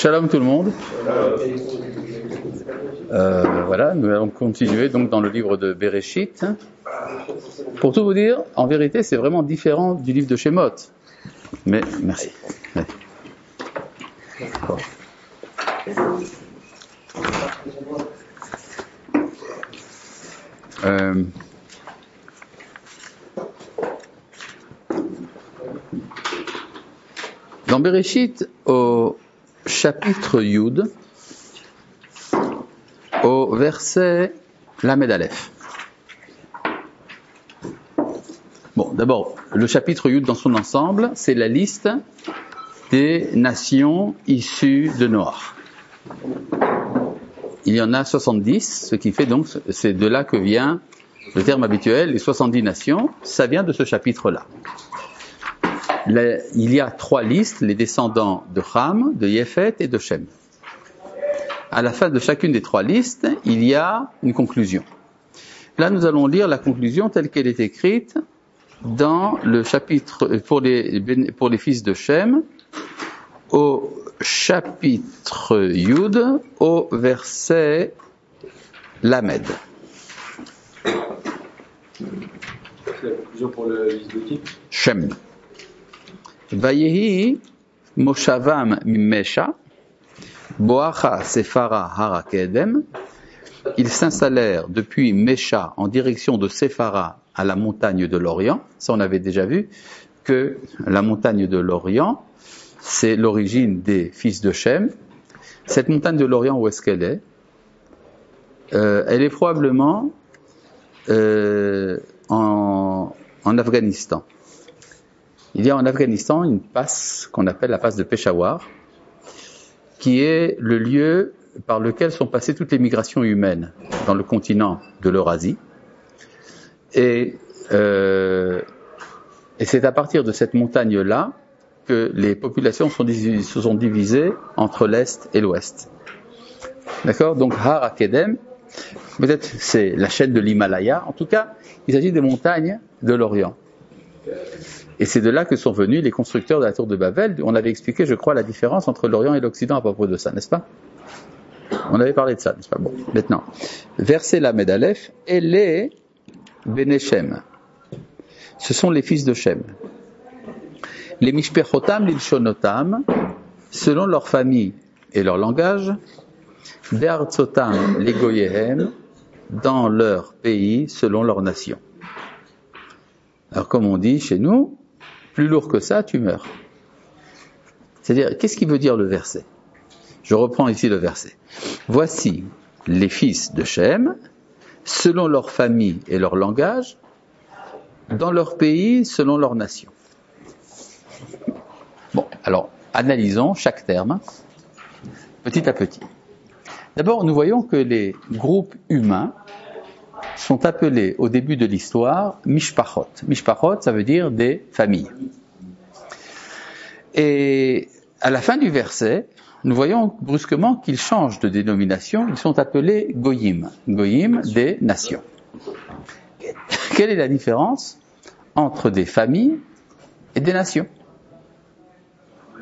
Shalom tout le monde. Voilà, nous allons continuer donc dans le livre de Bereshit. Pour tout vous dire, en vérité, c'est vraiment différent du livre de Shemot. Mais merci. Ouais. Bon. Dans Bereshit, au chapitre Yud, au verset Lamed Aleph. Bon, d'abord, le chapitre Yud dans son ensemble, c'est la liste des nations issues de Noach. Il y en a 70, ce qui fait donc, c'est de là que vient le terme habituel, les 70 nations, ça vient de ce chapitre-là. Il y a 3 listes, les descendants de Ham, de Yefet et de Shem. À la fin de chacune des 3 listes, il y a une conclusion. Là, nous allons lire la conclusion telle qu'elle est écrite dans le chapitre, pour les fils de Shem, au chapitre Yud, au verset Lamed. C'est la conclusion pour le fils de qui ? Shem. Vayehi Moshavam Mimesha, Boacha Sephara Harakedem. Ils s'installèrent depuis Mesha en direction de Sephara à la montagne de l'Orient. Ça, on avait déjà vu que la montagne de l'Orient, c'est l'origine des fils de Shem. Cette montagne de l'Orient, où est-ce qu'elle est ? Elle est probablement en Afghanistan. Il y a en Afghanistan une passe qu'on appelle la passe de Peshawar, qui est le lieu par lequel sont passées toutes les migrations humaines dans le continent de l'Eurasie. Et c'est à partir de cette montagne-là que les populations se sont divisées entre l'Est et l'Ouest. D'accord ? Donc Har Akedem, peut-être c'est la chaîne de l'Himalaya. En tout cas, il s'agit des montagnes de l'Orient. Et c'est de là que sont venus les constructeurs de la tour de Babel. On avait expliqué, je crois, la différence entre l'Orient et l'Occident à propos de ça, n'est-ce pas ? On avait parlé de ça, n'est-ce pas ? Bon, maintenant, verset Lamed Aleph, Ele Bene Shem. Ce sont les fils de Shem. Les Mishpechotam Lilshonotam, selon leur famille et leur langage, Be'artzotam Legoyehem, dans leur pays, selon leur nation. Alors, comme on dit chez nous, plus lourd que ça, tu meurs. C'est-à-dire, qu'est-ce qui veut dire le verset ? Je reprends ici le verset. Voici les fils de Shem, selon leur famille et leur langage, dans leur pays, selon leur nation. Bon, alors, analysons chaque terme, petit à petit. D'abord, nous voyons que les groupes humains sont appelés au début de l'histoire Mishpachot. Mishpachot, ça veut dire des familles. Et à la fin du verset, nous voyons brusquement qu'ils changent de dénomination. Ils sont appelés Goyim. Goyim, des nations. Quelle est la différence entre des familles et des nations ? Comment ?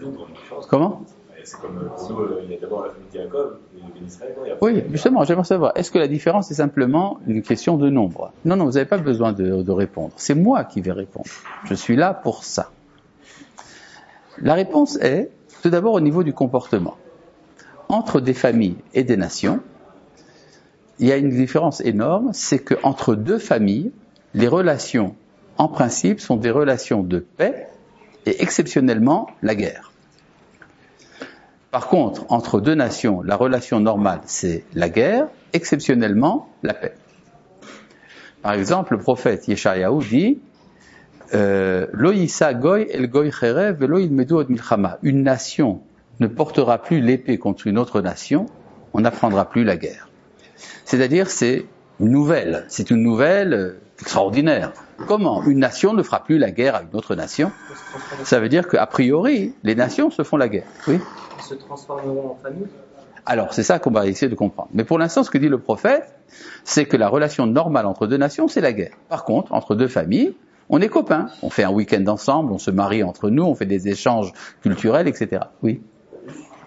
C'est comme nous, il y a d'abord la famille de Jacob et d'Israël. Oui, justement, j'aimerais savoir, est-ce que la différence est simplement une question de nombre ? Non, vous n'avez pas besoin de répondre. C'est moi qui vais répondre. Je suis là pour ça. La réponse est, tout d'abord, au niveau du comportement. Entre des familles et des nations, il y a une différence énorme, c'est qu'entre 2 familles, les relations, en principe, sont des relations de paix et exceptionnellement la guerre. Par contre, entre 2 nations, la relation normale, c'est la guerre, exceptionnellement la paix. Par exemple, le prophète Yeshayahu dit Lo yisa goy el goy cherev velo ilmedu od milchama. Une nation ne portera plus l'épée contre une autre nation, on n'apprendra plus la guerre. C'est-à-dire, c'est une nouvelle extraordinaire. Comment ? Une nation ne fera plus la guerre à une autre nation ? Ça veut dire qu'a priori, les nations se font la guerre. Oui ? Ils se transformeront en famille ? Alors, c'est ça qu'on va essayer de comprendre. Mais pour l'instant, ce que dit le prophète, c'est que la relation normale entre 2 nations, c'est la guerre. Par contre, entre 2 familles, on est copains. On fait un week-end ensemble, on se marie entre nous, on fait des échanges culturels, etc. Oui.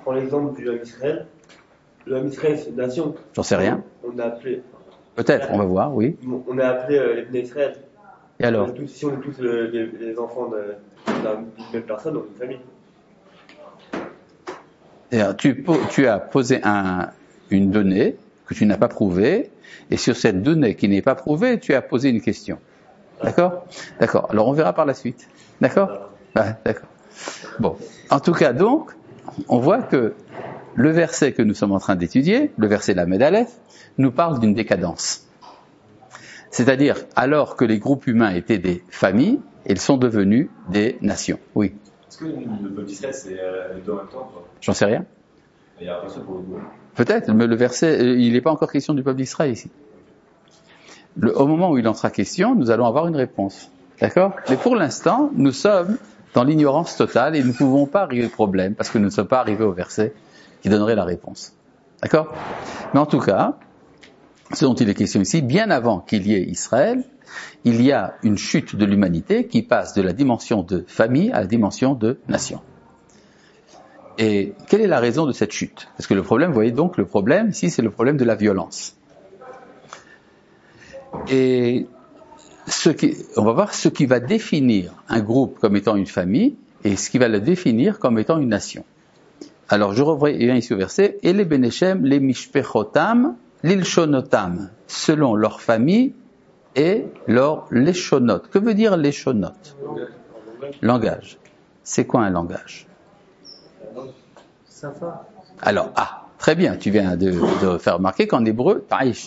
prends l'exemple du Ham Israël. Le Ham Israël, c'est une nation. J'en sais rien. On a appelé. Peut-être, on va voir, oui. On a appelé les Bnei Israël. Et alors? Si on est tous les enfants d'une même personne, on est une famille. C'est-à-dire, tu as posé une donnée que tu n'as pas prouvée, et sur cette donnée qui n'est pas prouvée, tu as posé une question. D'accord? D'accord. Alors on verra par la suite. D'accord? Ouais, d'accord. Bon. En tout cas, donc, on voit que le verset que nous sommes en train d'étudier, le verset Lamed Aleph, nous parle d'une décadence. C'est-à-dire, alors que les groupes humains étaient des familles, ils sont devenus des nations. Oui. Est-ce que le peuple d'Israël, c'est les deux en même temps, quoi? J'en sais rien. Il n'y a pas ça pour le coup. Peut-être, mais le verset, il n'est pas encore question du peuple d'Israël ici. Au moment où il en sera question, nous allons avoir une réponse. D'accord? Mais pour l'instant, nous sommes dans l'ignorance totale et nous ne pouvons pas arriver au problème parce que nous ne sommes pas arrivés au verset qui donnerait la réponse. D'accord? Mais en tout cas, ce dont il est question ici, bien avant qu'il y ait Israël, il y a une chute de l'humanité qui passe de la dimension de famille à la dimension de nation. Et quelle est la raison de cette chute? Parce que le problème, vous voyez donc, le problème ici, c'est le problème de la violence. Et on va voir ce qui va définir un groupe comme étant une famille et ce qui va le définir comme étant une nation. Alors, je reviens ici au verset, et les Benechem, les Mishpechotam, l'Ilshonotam, selon leur famille et leur Leshonot. Que veut dire Leshonot? Langage. C'est quoi un langage? Alors, très bien, tu viens de faire remarquer qu'en hébreu,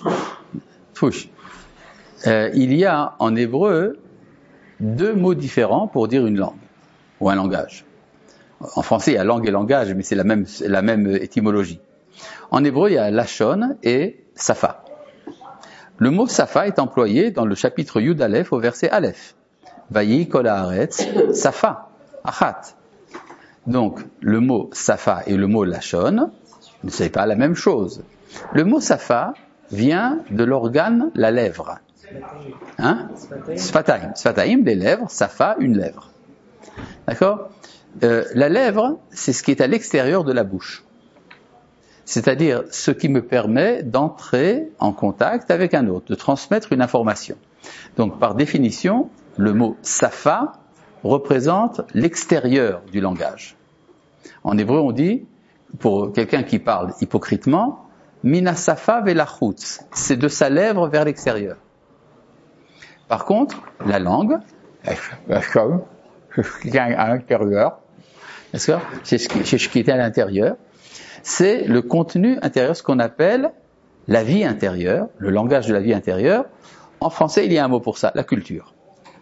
il y a en hébreu deux mots différents pour dire une langue, ou un langage. En français, il y a langue et langage, mais c'est la même étymologie. En hébreu, il y a lachon et safa. Le mot safa est employé dans le chapitre Yud Aleph au verset Aleph. Vayi kol haaretz safa, achat. Donc, le mot safa et le mot lachon ne sont pas la même chose. Le mot safa vient de l'organe, la lèvre. Hein? Sfataim. Sfataim, les lèvres, safa, une lèvre. D'accord? La lèvre, c'est ce qui est à l'extérieur de la bouche. C'est-à-dire ce qui me permet d'entrer en contact avec un autre, de transmettre une information. Donc, par définition, le mot safa représente l'extérieur du langage. En hébreu, on dit, pour quelqu'un qui parle hypocritement, mina safa velachutz, c'est de sa lèvre vers l'extérieur. Par contre, la langue, c'est ce qui est à l'intérieur, c'est ce qui est à l'intérieur, c'est le contenu intérieur, ce qu'on appelle la vie intérieure, le langage de la vie intérieure. En français, il y a un mot pour ça, la culture.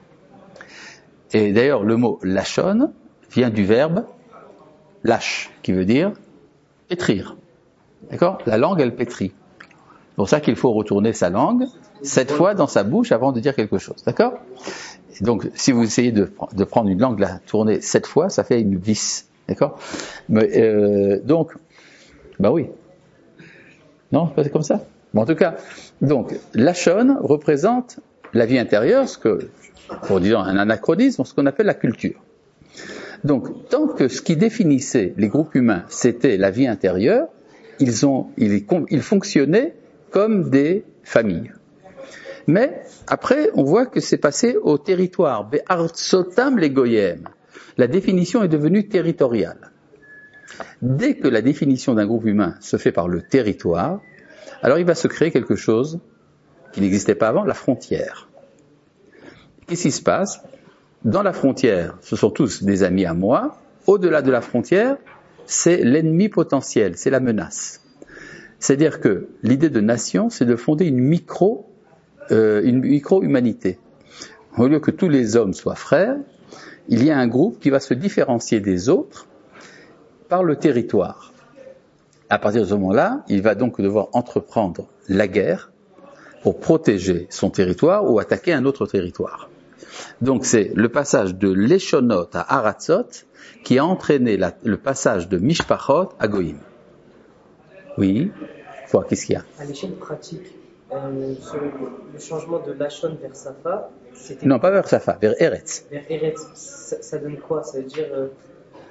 Et d'ailleurs, le mot lachon vient du verbe lâche, qui veut dire pétrir. D'accord? La langue, elle pétrit. C'est pour ça qu'il faut retourner sa langue 7 fois dans sa bouche avant de dire quelque chose. D'accord? Et donc, si vous essayez de prendre une langue, la tourner 7 fois, ça fait une vis. D'accord? Mais, donc, bah oui. Non, c'est comme ça. Bon, en tout cas, donc, lachon représente la vie intérieure, pour dire un anachronisme, ce qu'on appelle la culture. Donc, tant que ce qui définissait les groupes humains, c'était la vie intérieure, ils fonctionnaient comme des familles. Mais après, on voit que c'est passé au territoire. Be'artsotam les goyem. La définition est devenue territoriale. Dès que la définition d'un groupe humain se fait par le territoire, alors il va se créer quelque chose qui n'existait pas avant, la frontière. Qu'est-ce qui se passe? Dans la frontière, ce sont tous des amis à moi. Au-delà de la frontière, c'est l'ennemi potentiel, c'est la menace. C'est-à-dire que l'idée de nation, c'est de fonder une micro-humanité. Au lieu que tous les hommes soient frères, il y a un groupe qui va se différencier des autres par le territoire. À partir de ce moment-là, il va donc devoir entreprendre la guerre pour protéger son territoire ou attaquer un autre territoire. Donc c'est le passage de l'Eshonot à Aratzot qui a entraîné le passage de Mishpachot à Goïm. Oui, qu'est-ce qu'il y a? À l'échelle pratique, le changement de Lachon vers Safa, c'était... Non, pas vers Safa, vers Eretz. Vers Eretz, ça donne quoi? Ça veut dire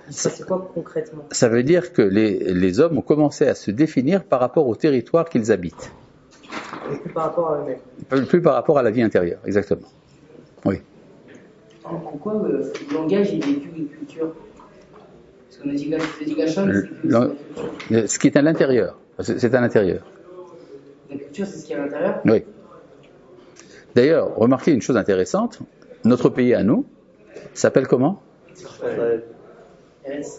C'est quoi concrètement? Ça veut dire que les hommes ont commencé à se définir par rapport au territoire qu'ils habitent. Et plus par rapport à eux-mêmes. Plus par rapport à la vie intérieure, exactement. Oui. Pourquoi le langage est vécu une culture? Parce qu'on a dit Gachon, ce qui est à l'intérieur. C'est à l'intérieur. La culture, c'est ce qui est à l'intérieur? Oui. D'ailleurs, remarquez une chose intéressante. Notre pays à nous s'appelle comment? Eretz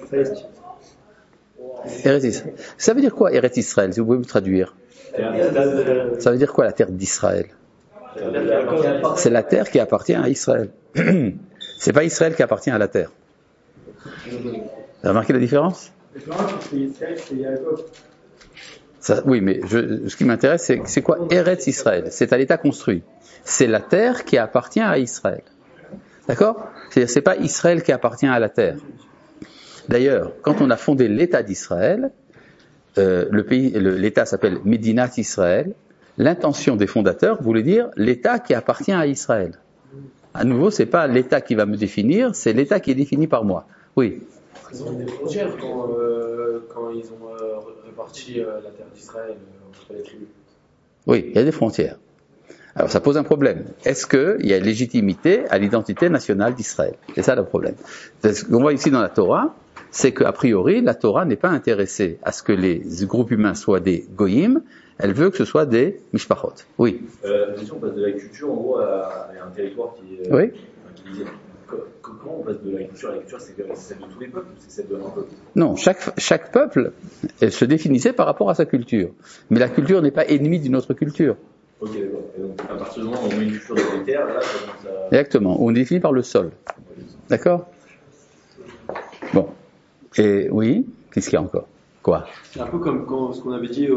Israël. Ça veut dire quoi, Eretz Israël, si vous pouvez me traduire? Ça veut dire quoi, la terre d'Israël? C'est la terre qui appartient à Israël. C'est pas Israël qui appartient à la terre. Vous avez remarqué la différence? Oui, mais ce qui m'intéresse, c'est quoi Eretz Israël? C'est à l'état construit. C'est la terre qui appartient à Israël. D'accord? C'est-à-dire, c'est pas Israël qui appartient à la terre. D'ailleurs, quand on a fondé l'État d'Israël, l'État s'appelle Medinat Israël. L'intention des fondateurs voulait dire l'État qui appartient à Israël. À nouveau, c'est pas l'État qui va me définir, c'est l'État qui est défini par moi. Oui. Ils ont des frontières quand ils ont réparti la terre d'Israël entre les tribus. Oui, il y a des frontières. Alors ça pose un problème. Est-ce qu'il y a légitimité à l'identité nationale d'Israël? C'est ça le problème. Ce qu'on voit ici dans la Torah, c'est qu'a priori, la Torah n'est pas intéressée à ce que les groupes humains soient des goyim, elle veut que ce soit des mishpachot. Oui. Si on passe de la culture, en gros, à un territoire qui est... Oui. Comment on passe de la culture à la culture? C'est celle de tous les peuples ou c'est celle de l'un peuple? Non, chaque peuple se définissait par rapport à sa culture. Mais la culture n'est pas ennemie d'une autre culture. Ok, d'accord. Et donc, à partir du moment où on met une culture dans les terres, là, ça commence à... Exactement. On définit par le sol. D'accord? Bon. Et oui, qu'est-ce qu'il y a encore? Quoi? C'est un peu comme ce qu'on avait dit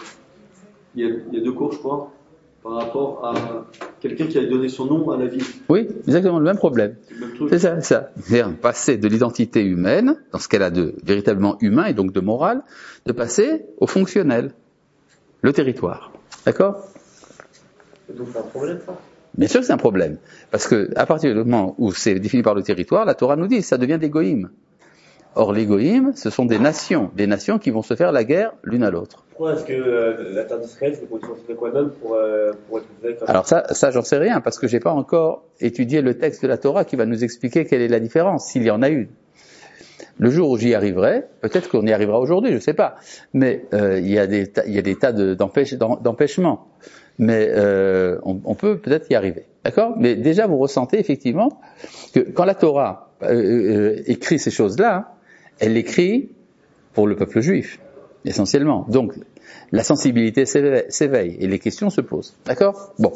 il y a 2 cours, je crois, par rapport à quelqu'un qui a donné son nom à la ville. Oui, exactement le même problème. C'est ça, c'est ça. C'est-à-dire passer de l'identité humaine, dans ce qu'elle a de véritablement humain et donc de moral, de passer au fonctionnel, le territoire. D'accord? Donc c'est un problème, ça? Bien sûr que c'est un problème. Parce que à partir du moment où c'est défini par le territoire, la Torah nous dit, ça devient des goïms. Or, les goïms, ce sont des nations qui vont se faire la guerre l'une à l'autre. Pourquoi est-ce que la terre d'Israël, c'est pour quoi même pour être exact? Alors ça, j'en sais rien, parce que j'ai pas encore étudié le texte de la Torah qui va nous expliquer quelle est la différence, s'il y en a une. Le jour où j'y arriverai, peut-être qu'on y arrivera aujourd'hui, je sais pas. Mais il y a des tas d'empêchements. Mais on peut peut-être y arriver. D'accord? Mais déjà, vous ressentez effectivement que quand la Torah écrit ces choses-là, elle l'écrit pour le peuple juif, essentiellement. Donc, la sensibilité s'éveille et les questions se posent. D'accord? Bon.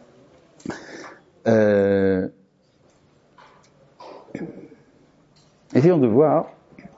Essayons de voir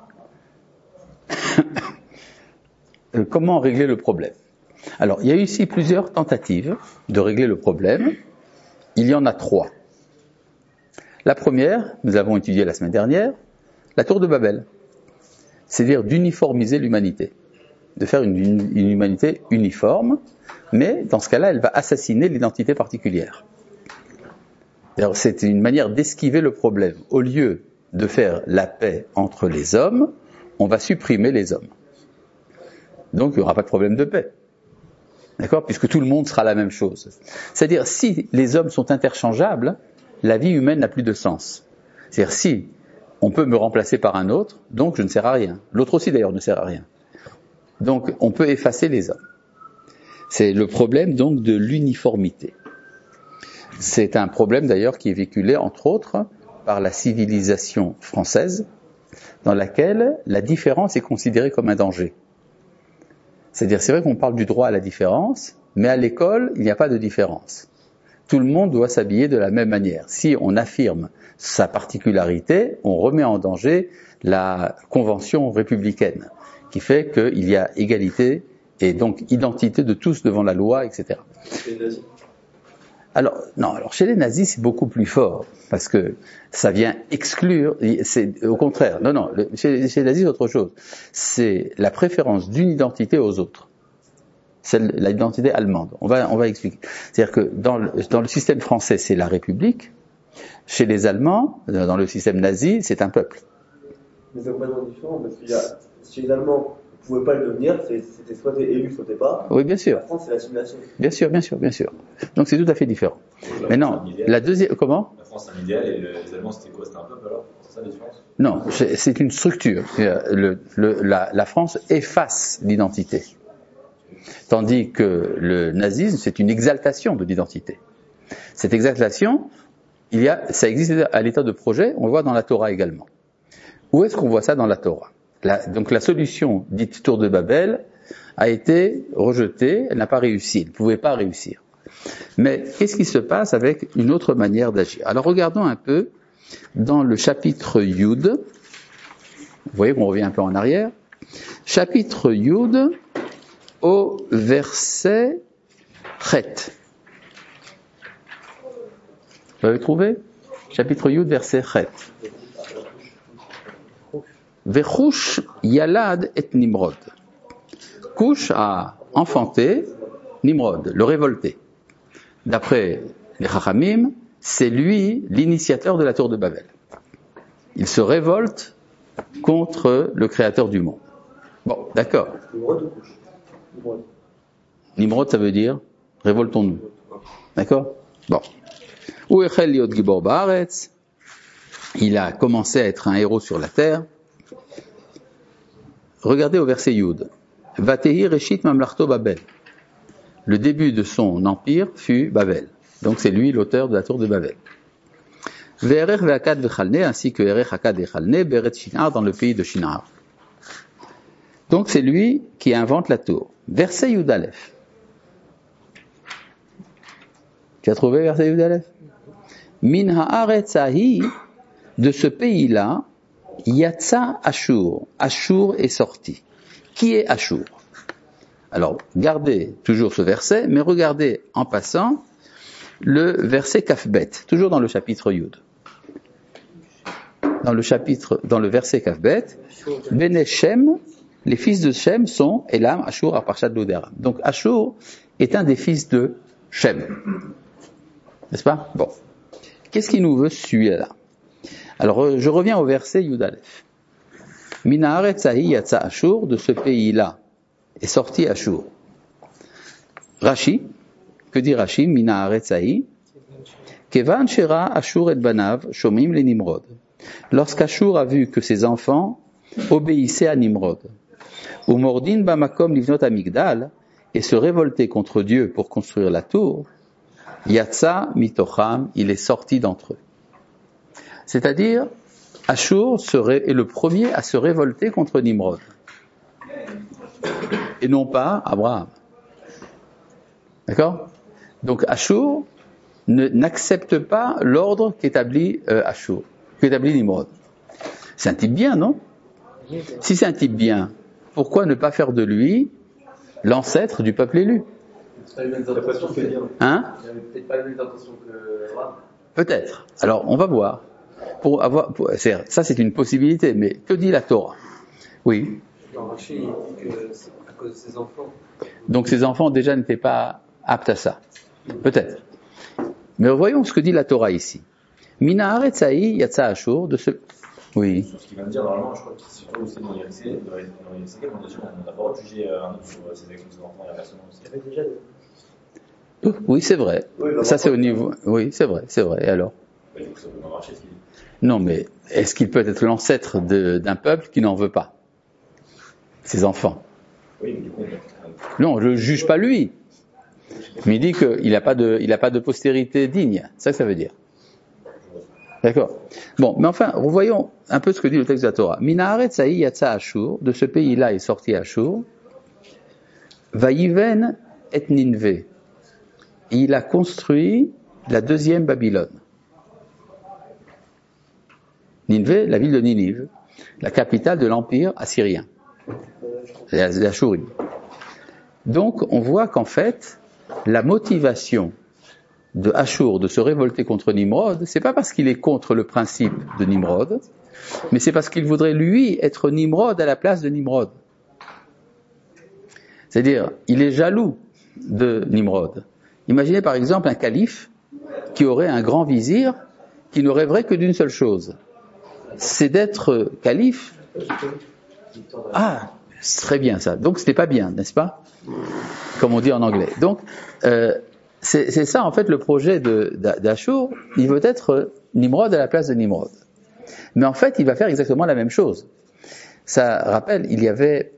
comment régler le problème. Alors, il y a eu ici plusieurs tentatives de régler le problème. Il y en a 3. La première, nous avons étudié la semaine dernière, la tour de Babel. C'est-à-dire d'uniformiser l'humanité. De faire une humanité uniforme, mais dans ce cas-là, elle va assassiner l'identité particulière. C'est une manière d'esquiver le problème. Au lieu de faire la paix entre les hommes, on va supprimer les hommes. Donc, il n'y aura pas de problème de paix. D'accord? Puisque tout le monde sera la même chose. C'est-à-dire, si les hommes sont interchangeables, la vie humaine n'a plus de sens. C'est-à-dire, si on peut me remplacer par un autre, donc je ne sers à rien. L'autre aussi, d'ailleurs, ne sert à rien. Donc, on peut effacer les hommes. C'est le problème, donc, de l'uniformité. C'est un problème, d'ailleurs, qui est véhiculé, entre autres, par la civilisation française, dans laquelle la différence est considérée comme un danger. C'est-à-dire, c'est vrai qu'on parle du droit à la différence, mais à l'école, il n'y a pas de différence. Tout le monde doit s'habiller de la même manière. Si on affirme sa particularité, on remet en danger la convention républicaine, qui fait qu'il y a égalité et donc identité de tous devant la loi, etc. Alors chez les nazis, c'est beaucoup plus fort, parce que ça vient exclure, c'est au contraire, chez les nazis, c'est autre chose. C'est la préférence d'une identité aux autres. C'est l'identité allemande. On va expliquer. C'est-à-dire que dans le système français, c'est la République. Chez les Allemands, dans le système nazi, c'est un peuple. Mais c'est complètement différent, parce qu'il y a, si les Allemands ne pouvaient pas le devenir, c'était soit t'es élu, soit t'es pas. Oui, bien sûr. La France, c'est l'assimilation. Bien sûr, bien sûr, bien sûr. Donc c'est tout à fait différent. Maintenant, la deuxième, comment? La France, c'est un idéal, et les Allemands, c'était quoi? C'était un peuple, alors? C'est ça la différence? Non, c'est une structure. La France efface l'identité. Tandis que le nazisme, c'est une exaltation de l'identité. Cette exaltation, ça existe à l'état de projet, on le voit dans la Torah également. Où est-ce qu'on voit ça dans la Torah? Donc la solution dite Tour de Babel a été rejetée, elle n'a pas réussi, elle ne pouvait pas réussir. Mais qu'est-ce qui se passe avec une autre manière d'agir? Alors regardons un peu dans le chapitre Yud. Vous voyez qu'on revient un peu en arrière. Chapitre Yud au verset Chet. Vous l'avez trouvé? Chapitre Yud, verset Chet. Vechush Yalad et Nimrod. Cush a enfanté Nimrod, le révolté. D'après les Chachamim, c'est lui l'initiateur de la tour de Babel. Il se révolte contre le créateur du monde. Bon, d'accord. Nimrod ou Cush? Nimrod, ça veut dire révoltons-nous. D'accord? Bon. Uechel liot gibor baaretz. Il a commencé à être un héros sur la terre. Regardez au verset Yud. Vatehi reshit mamlachto Babel. Le début de son empire fut Babel. Donc c'est lui l'auteur de la tour de Babel. Ve'erech ve'akad ve'chalne, ainsi que Erech, Akad et Chalne, Beret Shinar, dans le pays de Shinar. Donc c'est lui qui invente la tour. Verset Yud Aleph. Tu as trouvé verset Yud Aleph? Min haaretz ahi, de ce pays-là, Yatsa Ashur. Ashur est sorti. Qui est Ashur? Alors, gardez toujours ce verset, mais regardez en passant le verset Kafbet, toujours dans le chapitre Yud. Dans le verset Kafbet, Bene Shem, les fils de Shem sont Elam, Ashur, Arparchad, Loderam. Donc Ashur est un des fils de Shem. N'est-ce pas? Bon. Qu'est-ce qu'il nous veut celui-là? Alors, je reviens au verset Yud Aleph. Mina haaretz ahi yatsa Ashur, de ce pays-là est sorti Ashur. Rashi, que dit Rashi? Mina haaretz ahi, kevan shera Ashur et banav shomim le Nimrod. Lorsqu'Ashur a vu que ses enfants obéissaient à Nimrod, ou mordin bamakom livnot amigdal, et se révoltaient contre Dieu pour construire la tour, yatsa mitocham, il est sorti d'entre eux. C'est-à-dire, Ashur est le premier à se révolter contre Nimrod. Et non pas Abraham. D'accord? Donc Ashur n'accepte pas l'ordre qu'établit Nimrod. C'est un type bien, non? Si c'est un type bien, pourquoi ne pas faire de lui l'ancêtre du peuple élu? Hein? Il n'avait peut-être pas eu l'intention que Abraham. Peut-être. Alors, on va voir. Ça, c'est une possibilité, mais que dit la Torah? Oui. Rachid, il dit que c'est à cause de ses enfants. Donc, ses enfants déjà n'étaient pas aptes à ça. Peut-être. Mais voyons ce que dit la Torah ici. Mina haaretz ahi yatsa Ashur, de ce... Oui. Sur ce qu'il vient de dire, normalement, je crois que c'est surtout aussi dans l'IRC, on n'a pas le droit de juger un autre sur ses actions de ses enfants et inversement aussi. Il y avait déjà Oui, c'est vrai. Oui, Ça, c'est au niveau... Oui, c'est vrai. Et alors? Du coup, ça peut pas marcher, ce qu'il dit. Non, mais est-ce qu'il peut être l'ancêtre d'un peuple qui n'en veut pas? Ses enfants. Oui, mais du coup, Non, je ne juge pas lui. Mais il dit qu'il n'a pas de postérité digne. C'est ça que ça veut dire. D'accord. Bon, mais enfin, revoyons un peu ce que dit le texte de la Torah. Mina haaretz ahi yatsa Ashur, de ce pays-là est sorti Ashur. Vayiven et Ninvé. Il a construit la deuxième Babylone. Ninvé, la ville de Ninive, la capitale de l'empire assyrien, l'Ashurim. Donc, on voit qu'en fait, la motivation de Ashur de se révolter contre Nimrod, c'est pas parce qu'il est contre le principe de Nimrod, mais c'est parce qu'il voudrait lui être Nimrod à la place de Nimrod. C'est-à-dire, il est jaloux de Nimrod. Imaginez par exemple un calife qui aurait un grand vizir qui ne rêverait que d'une seule chose, c'est d'être calife Ah, c'est très bien ça. Donc c'était pas bien, n'est-ce pas? Comme on dit en anglais. Donc c'est ça en fait le projet d'Ashur. Il veut être Nimrod à la place de Nimrod. Mais en fait, il va faire exactement la même chose. Ça rappelle, il y avait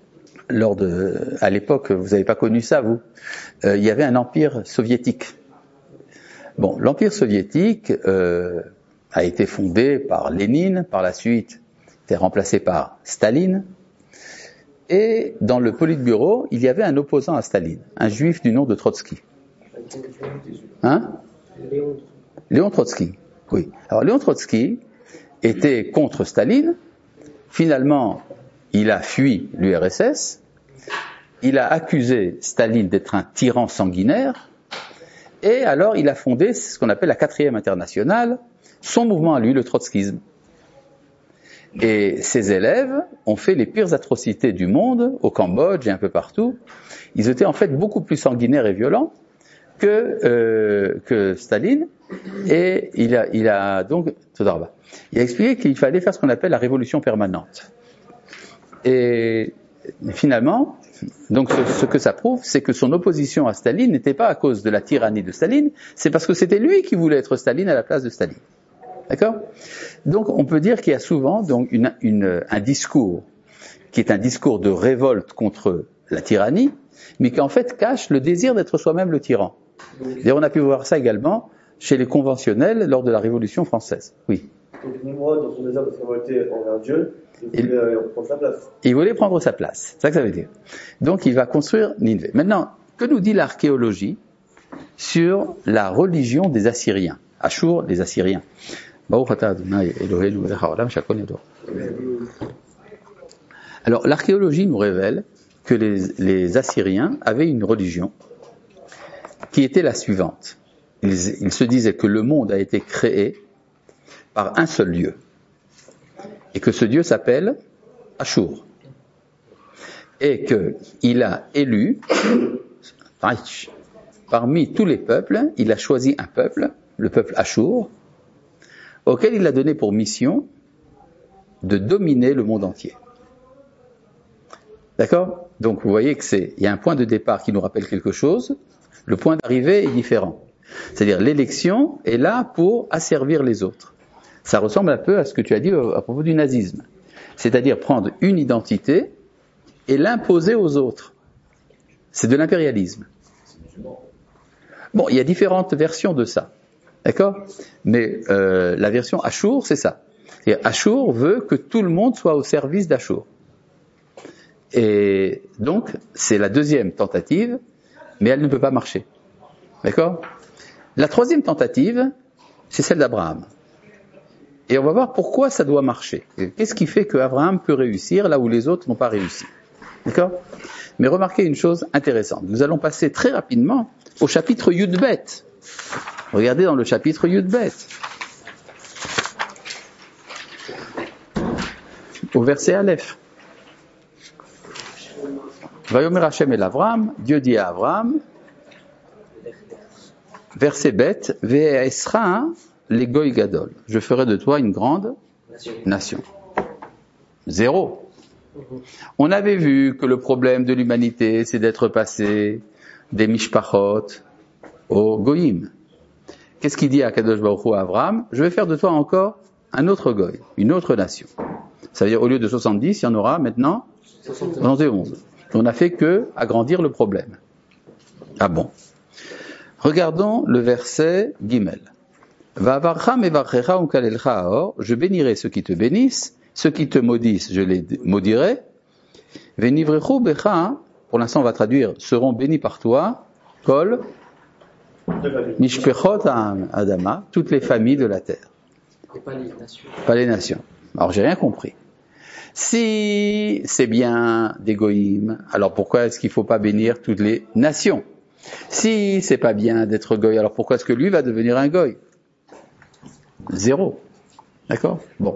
à l'époque, vous n'avez pas connu ça, vous, il y avait un empire soviétique. Bon, l'empire soviétique a été fondé par Lénine, par la suite, était remplacé par Staline. Et dans le Politburo, il y avait un opposant à Staline, un juif du nom de Trotsky. Hein? Léon Trotsky. Oui. Alors Léon Trotsky était contre Staline. Finalement, il a fui l'URSS. Il a accusé Staline d'être un tyran sanguinaire. Et alors, il a fondé ce qu'on appelle la 4e internationale, son mouvement à lui, le trotskisme. Et ses élèves ont fait les pires atrocités du monde, au Cambodge et un peu partout. Ils étaient en fait beaucoup plus sanguinaires et violents que Staline. Et il a donc, il a expliqué qu'il fallait faire ce qu'on appelle la révolution permanente. Et finalement, donc ce que ça prouve, c'est que son opposition à Staline n'était pas à cause de la tyrannie de Staline, c'est parce que c'était lui qui voulait être Staline à la place de Staline. D'accord? Donc on peut dire qu'il y a souvent donc un discours qui est un discours de révolte contre la tyrannie, mais qui en fait cache le désir d'être soi-même le tyran. Et on a pu voir ça également chez les conventionnels lors de la Révolution française. Oui. Donc Nimrod, dans son désir de se révolter envers Dieu, il voulait prendre sa place. Il voulait prendre sa place, c'est ça que ça veut dire. Donc il va construire Nineveh. Maintenant, que nous dit l'archéologie sur la religion des Assyriens? Ashur, les Assyriens. Alors l'archéologie nous révèle que les Assyriens avaient une religion qui était la suivante. Ils se disaient que le monde a été créé par un seul Dieu et que ce Dieu s'appelle Ashur et qu'il a élu parmi tous les peuples, il a choisi un peuple, le peuple Ashur, auquel il a donné pour mission de dominer le monde entier. D'accord? Donc vous voyez il y a un point de départ qui nous rappelle quelque chose, le point d'arrivée est différent. C'est-à-dire l'élection est là pour asservir les autres. Ça ressemble un peu à ce que tu as dit à propos du nazisme. C'est-à-dire prendre une identité et l'imposer aux autres. C'est de l'impérialisme. Bon, il y a différentes versions de ça. D'accord? Mais la version Ashur, c'est ça. Et Ashur veut que tout le monde soit au service d'Ashur. Et donc, c'est la deuxième tentative, mais elle ne peut pas marcher. D'accord? La troisième tentative, c'est celle d'Abraham. Et on va voir pourquoi ça doit marcher. Qu'est-ce qui fait qu'Abraham peut réussir là où les autres n'ont pas réussi. D'accord? Mais remarquez une chose intéressante. Nous allons passer très rapidement au chapitre Yud-Bet. Regardez dans le chapitre Yud-Bet. Au verset Aleph. Vayomer Hashem el Avram, Dieu dit à Abraham, verset Bet, Ve'esra les Goy Gadol. Je ferai de toi une grande nation. 0. On avait vu que le problème de l'humanité, c'est d'être passé des Mishpachot aux Goyim. Qu'est-ce qu'il dit à Kadosh Baruch Hu à Abraham? Je vais faire de toi encore un autre Goy, une autre nation. Ça veut dire au lieu de 70, il y en aura maintenant 71. On n'a fait que agrandir le problème. Ah bon? Regardons le verset Gimel. Je bénirai ceux qui te bénissent, ceux qui te maudissent, je les maudirai. Pour l'instant on va traduire, seront bénis par toi, Kol, Mishpechot Adama, toutes les familles de la terre. Pas les nations. Alors j'ai rien compris. Si c'est bien des goïms, alors pourquoi est-ce qu'il ne faut pas bénir toutes les nations? Si c'est pas bien d'être goy, alors pourquoi est-ce que lui va devenir un goy? 0. D'accord? Bon.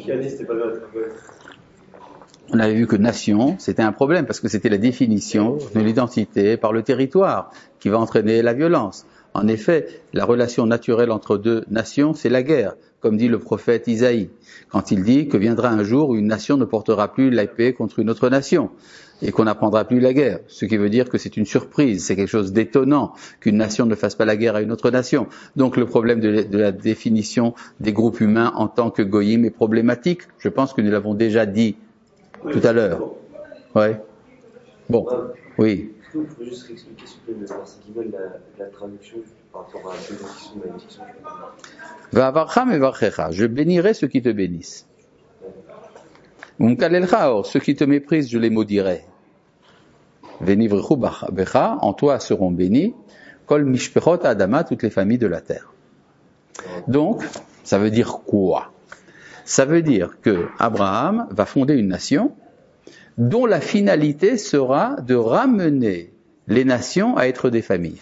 On avait vu que nation, c'était un problème parce que c'était la définition de l'identité par le territoire qui va entraîner la violence. En effet, la relation naturelle entre deux nations, c'est la guerre, comme dit le prophète Isaïe, quand il dit que viendra un jour où une nation ne portera plus l'épée contre une autre nation, et qu'on n'apprendra plus la guerre. Ce qui veut dire que c'est une surprise, c'est quelque chose d'étonnant qu'une nation ne fasse pas la guerre à une autre nation. Donc le problème de la définition des groupes humains en tant que goyim est problématique. Je pense que nous l'avons déjà dit tout à l'heure. Ouais. Bon, oui. Est-ce que vous pouvez juste expliquer s'il vous plaît le verset qui veut la traduction par rapport à la bénédiction de la bénédiction? Va'avarcha mevarchecha, je bénirai ceux qui te bénissent. Umkalelcha or, ceux qui te méprisent, je les maudirai. Venivrechu becha, en toi seront bénis, kol mishpechot adama, toutes les familles de la terre. Donc, ça veut dire quoi? Ça veut dire que Abraham va fonder une nation dont la finalité sera de ramener les nations à être des familles.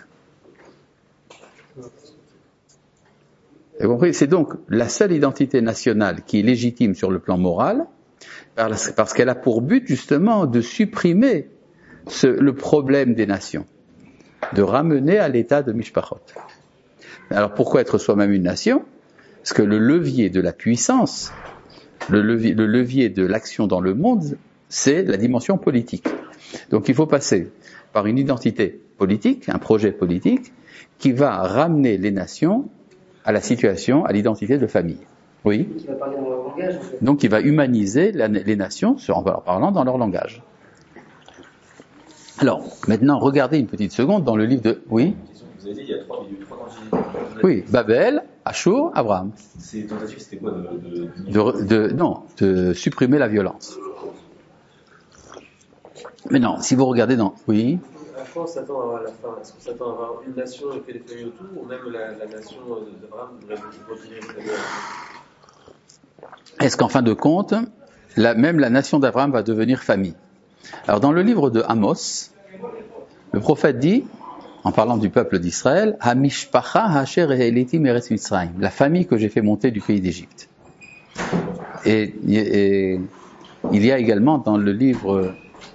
Vous avez compris? C'est donc la seule identité nationale qui est légitime sur le plan moral, parce qu'elle a pour but justement de supprimer le problème des nations, de ramener à l'état de Mishpachot. Alors pourquoi être soi-même une nation? Parce que le levier de la puissance, le levier de l'action dans le monde, c'est la dimension politique. Donc il faut passer par une identité politique, un projet politique, qui va ramener les nations à la situation, à l'identité de famille. Oui. Qui va parler dans leur langage, en fait. Donc il va humaniser les nations en leur parlant dans leur langage. Alors, maintenant, regardez une petite seconde dans le livre de... Oui. Vous avez dit, il y a eu trois tentatives. Oui, Babel, Ashur, Abraham. Ces tentatives, c'était quoi de supprimer la violence. Mais non, si vous regardez dans... Oui. À quoi on s'attend à avoir la fin? Est-ce qu'on s'attend à avoir une nation et que les familles autour, ou même la nation d'Abraham devrait continuer les familles? Est-ce qu'en fin de compte, même la nation d'Abraham va devenir famille? Alors dans le livre de Amos, le prophète dit, en parlant du peuple d'Israël, Hamishpacha Hasher Elitim Eretz Mitzrayim, la famille que j'ai fait monter du pays d'Égypte. Et il y a également dans le livre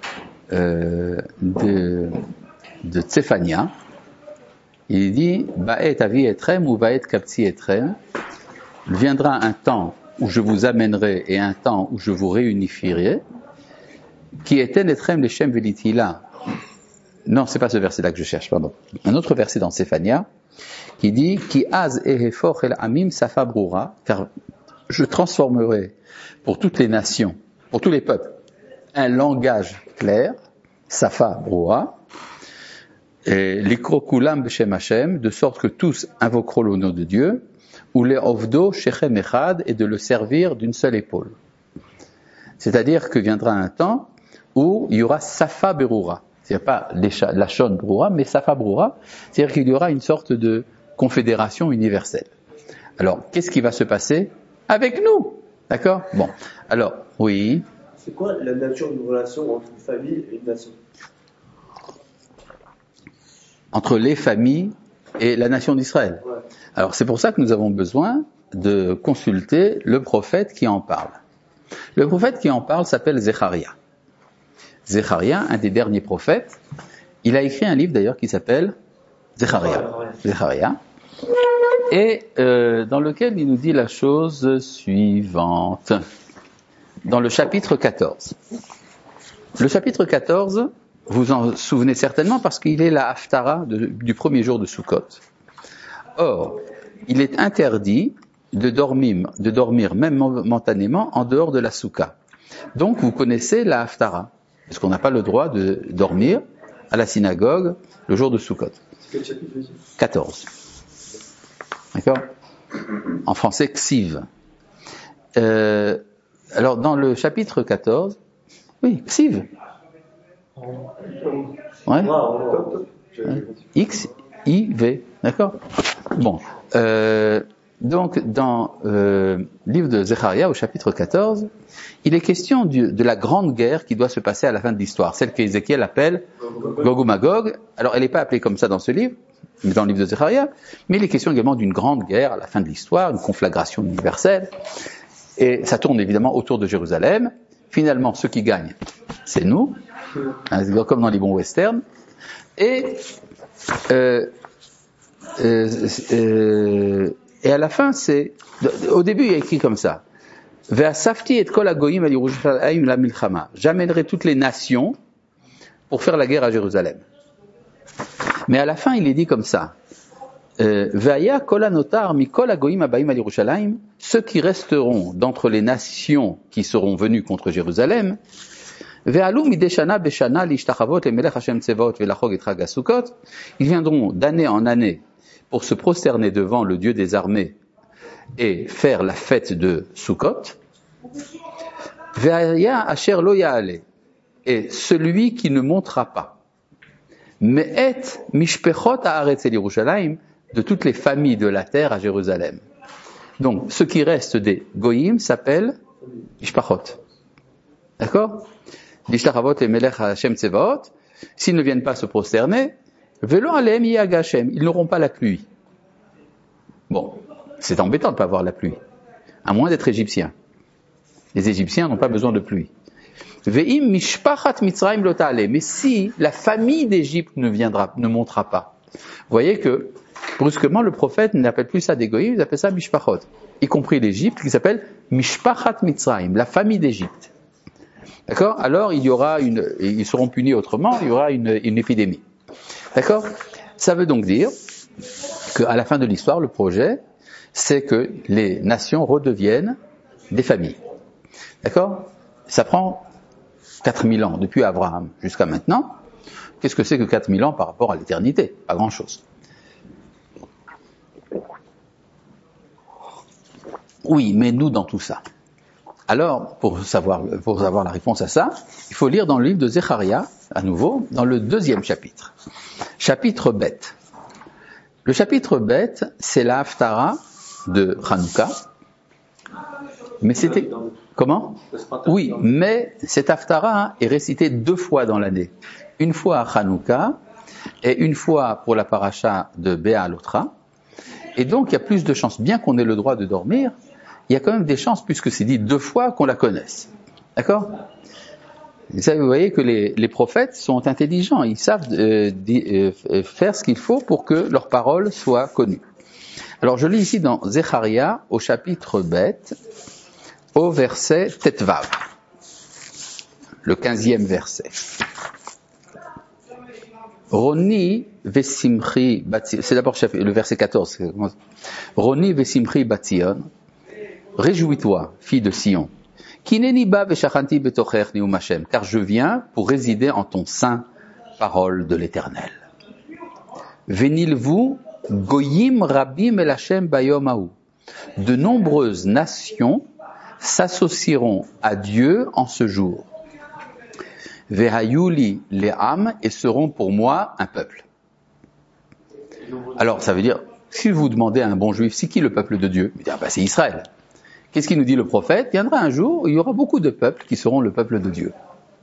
de Tsephania, il dit Ba'et avi etrem ou ba'et kaptsi etrem, viendra un temps où je vous amènerai et un temps où je vous réunifierai, qui était etrem leshem velitila. Non, c'est pas ce verset-là que je cherche, pardon. Un autre verset dans Tsephania qui dit Ki az ehefor el amim safa brura, car je transformerai pour toutes les nations, pour tous les peuples, un langage clair, safa brura, et l'ikrokulam b'shem Hashem, de sorte que tous invoqueront le nom de Dieu, ou les ovdo shechem echad, et de le servir d'une seule épaule. C'est-à-dire que viendra un temps où il y aura safa berura. C'est-à-dire pas lachon brura, mais safa brura. C'est-à-dire qu'il y aura une sorte de confédération universelle. Alors, qu'est-ce qui va se passer avec nous? D'accord? Bon. Alors, oui. C'est quoi la nature d'une relation entre une famille et une nation? Entre les familles et la nation d'Israël. Ouais. Alors, c'est pour ça que nous avons besoin de consulter le prophète qui en parle. Le prophète qui en parle s'appelle Zecharia. Zecharia, un des derniers prophètes, il a écrit un livre d'ailleurs qui s'appelle Zecharia, et dans lequel il nous dit la chose suivante. Dans le chapitre 14. Le chapitre 14, vous en souvenez certainement parce qu'il est la haftara du premier jour de Sukkot. Or, il est interdit de dormir même momentanément en dehors de la soukha. Donc, vous connaissez la haftara, parce qu'on n'a pas le droit de dormir à la synagogue le jour de Sukkot. C'est quel chapitre? 14. D'accord? En français, ksiv. Alors, dans le chapitre 14, oui, ksiv. Ouais. X, I, V. D'accord? Bon. Donc, dans le livre de Zecharia, au chapitre 14, il est question de la grande guerre qui doit se passer à la fin de l'histoire, celle qu'Ézéchiel appelle Gog ou Magog. Alors, elle n'est pas appelée comme ça dans ce livre, mais dans le livre de Zecharia, mais il est question également d'une grande guerre à la fin de l'histoire, une conflagration universelle, et ça tourne évidemment autour de Jérusalem. Finalement, ceux qui gagnent, c'est nous, comme dans les bons westerns, et Et à la fin, au début, il y a écrit comme ça. Ve'asafti et kol hagoyim al Yerushalayim la milchama. J'amènerai toutes les nations pour faire la guerre à Jérusalem. Mais à la fin, il est dit comme ça. Ve'aya kol hanotar mi kol hagoyim habayim al Yerushalayim. Ceux qui resteront d'entre les nations qui seront venues contre Jérusalem. Ve'alu midei shana beshana lishtachavot lemelech Hashem tsevaot ve'lachog et chag hasukot. Ils viendront d'année en année pour se prosterner devant le Dieu des armées et faire la fête de Sukkot. Ve'aya asher lo ya'ale. Et celui qui ne montera pas. Me'et mishpechot haaretz el Yerushalayim, de toutes les familles de la terre à Jérusalem. Donc, ce qui reste des goyim s'appelle mishpachot. D'accord? Lishtachavot lemelech Hashem tsevaot. S'ils ne viennent pas se prosterner, Velo alehem yehag Hashem, ils n'auront pas la pluie. Bon, c'est embêtant de ne pas avoir la pluie, à moins d'être égyptien. Les Égyptiens n'ont pas besoin de pluie. Ve'im mishpachat Mitzrayim lo ta'ale, mais si la famille d'Égypte ne montera pas. Vous voyez que, brusquement, le prophète n'appelle plus ça des goyim, il appelle ça mishpachot, y compris l'Égypte, qui s'appelle mishpachat Mitzrayim, la famille d'Égypte. D'accord? Alors, ils seront punis autrement, il y aura une épidémie. D'accord? Ça veut donc dire qu'à la fin de l'histoire, le projet, c'est que les nations redeviennent des familles. D'accord? Ça prend 4000 ans, depuis Abraham jusqu'à maintenant. Qu'est-ce que c'est que 4000 ans par rapport à l'éternité? Pas grand-chose. Oui, mais nous dans tout ça. Alors, pour savoir la réponse à ça, il faut lire dans le livre de Zecharia, à nouveau, dans le 2e chapitre. Chapitre bête. Le chapitre bête, c'est la Haftara de Hanouka. Mais c'était... Comment? Oui, mais cette Haftara est récitée 2 fois dans l'année. Une fois à Hanouka et une fois pour la paracha de Béalotra. Et donc, il y a plus de chances, bien qu'on ait le droit de dormir, il y a quand même des chances, puisque c'est dit 2 fois, qu'on la connaisse. D'accord? Vous voyez que les prophètes sont intelligents, ils savent faire ce qu'il faut pour que leurs paroles soient connues. Alors je lis ici dans Zecharia, au chapitre bête, au verset Tetvav, le 15e verset. Roni vesimchi batzion, c'est d'abord le verset 14. Roni vesimchi batzion, réjouis-toi, fille de Sion. Car je viens pour résider en ton sein, parole de l'Éternel. Venilvu goyim rabim el Hashem bayom hahu. De nombreuses nations s'associeront à Dieu en ce jour. Vehayuli le'am, et seront pour moi un peuple. Alors ça veut dire, si vous demandez à un bon juif, c'est qui le peuple de Dieu? Il dit, c'est Israël. Qu'est-ce qu'il nous dit le prophète? Il viendra un jour où il y aura beaucoup de peuples qui seront le peuple de Dieu.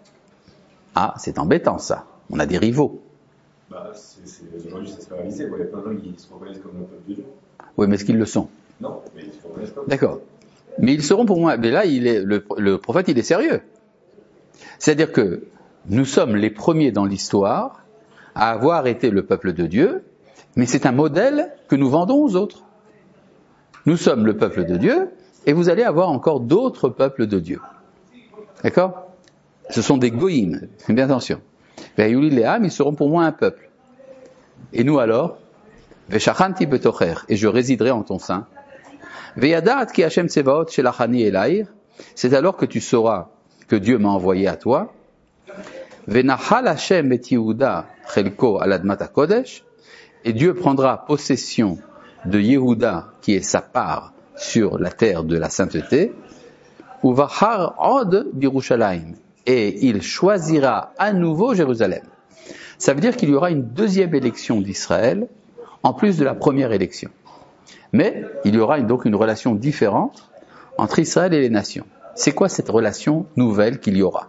Ah, c'est embêtant ça. On a des rivaux. Aujourd'hui, ça se fait réaliser. Il y a plein de gens qui se reconnaissent comme le peuple de Dieu. Oui, mais est-ce qu'ils le sont? Non, mais ils se reconnaissent pas. D'accord. Mais ils seront pour moi. Mais là, le prophète, il est sérieux. C'est-à-dire que nous sommes les premiers dans l'histoire à avoir été le peuple de Dieu, mais c'est un modèle que nous vendons aux autres. Nous sommes le peuple de Dieu, et vous allez avoir encore d'autres peuples de Dieu. D'accord? Ce sont des goïms. Faites bien attention. Ils seront pour moi un peuple. Et nous alors? Veshachanti betocher, et je résiderai en ton sein. Veyadat ki Hashem tsevaot shelachani elaïr, c'est alors que tu sauras que Dieu m'a envoyé à toi. Venachal Hashem et Yehuda chelko al admat hakodesh, et Dieu prendra possession de Yehuda, qui est sa part sur la terre de la sainteté, uvachar od birushalayim, et il choisira à nouveau Jérusalem. Ça veut dire qu'il y aura une 2e élection d'Israël, en plus de la première élection. Mais il y aura donc une relation différente entre Israël et les nations. C'est quoi cette relation nouvelle qu'il y aura?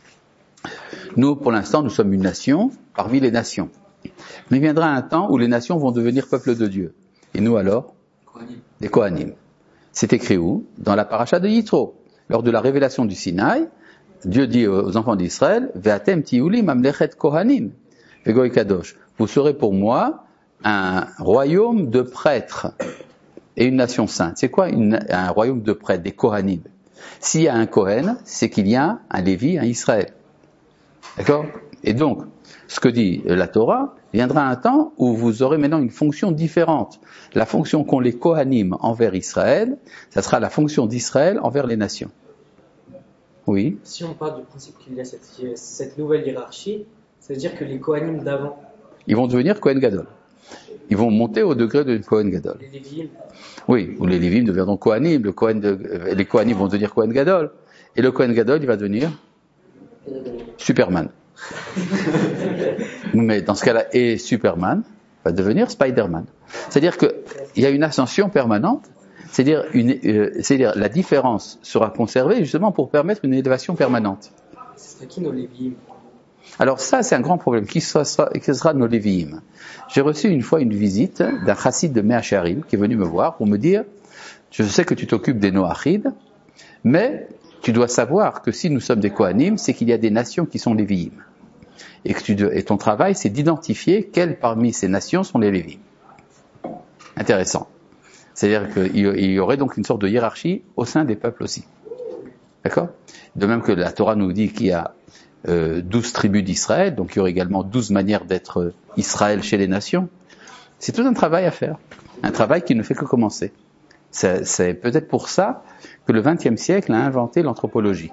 Nous, pour l'instant, nous sommes une nation parmi les nations. Mais il viendra un temps où les nations vont devenir peuple de Dieu. Et nous alors? Les Kohanim. C'est écrit où? Dans la paracha de Yitro. Lors de la révélation du Sinaï, Dieu dit aux enfants d'Israël, Ve'atem tiuli mamlechet kohanim, vegoy kadosh. Vous serez pour moi un royaume de prêtres et une nation sainte. C'est quoi un royaume de prêtres, des Kohanim? S'il y a un Kohen, c'est qu'il y a un Lévi, un Israël. D'accord? Et donc, ce que dit la Torah, viendra un temps où vous aurez maintenant une fonction différente. La fonction qu'ont les Kohanim envers Israël, ça sera la fonction d'Israël envers les nations. Oui. Si on part du principe qu'il y a cette nouvelle hiérarchie, ça veut dire que les Kohanim d'avant, ils vont devenir Kohen Gadol. Ils vont monter au degré de Kohen Gadol. les Lévi'im, Oui, ou les Lévim deviendront Kohanim, les Kohanim vont devenir Kohen Gadol, et le Kohen Gadol, il va devenir Superman. Mais dans ce cas-là, et Superman va devenir Spider-Man. C'est-à-dire qu'il y a une ascension permanente, c'est-à-dire la différence sera conservée justement pour permettre une élévation permanente. ce serait qui nos Lévi'im? Alors ça, c'est un grand problème. Qui sera nos Lévi'im? J'ai reçu une fois une visite d'un chassid de Mea Shearim qui est venu me voir pour me dire, je sais que tu t'occupes des Noachides, mais tu dois savoir que si nous sommes des Kohanim, c'est qu'il y a des nations qui sont Lévi'im. Et ton travail, c'est d'identifier quelles parmi ces nations sont les Lévi'im. Intéressant. C'est-à-dire qu'il y aurait donc une sorte de hiérarchie au sein des peuples aussi. D'accord? De même que la Torah nous dit qu'il y a 12 tribus d'Israël, donc il y aurait également 12 manières d'être Israël chez les nations. C'est tout un travail à faire. Un travail qui ne fait que commencer. C'est peut-être pour ça que le XXe siècle a inventé l'anthropologie.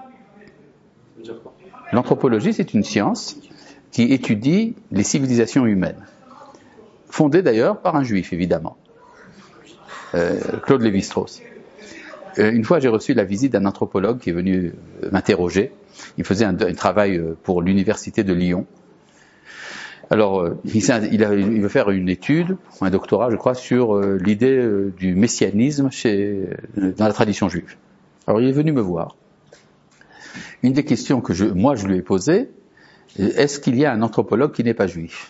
L'anthropologie, c'est une science qui étudie les civilisations humaines. Fondée d'ailleurs par un juif, évidemment. Claude Lévi-Strauss. Une fois, j'ai reçu la visite d'un anthropologue qui est venu m'interroger. Il faisait un travail pour l'université de Lyon. Alors, il veut faire une étude, un doctorat, je crois, sur l'idée du messianisme dans la tradition juive. Alors, il est venu me voir. Une des questions que je lui ai posées, est-ce qu'il y a un anthropologue qui n'est pas juif?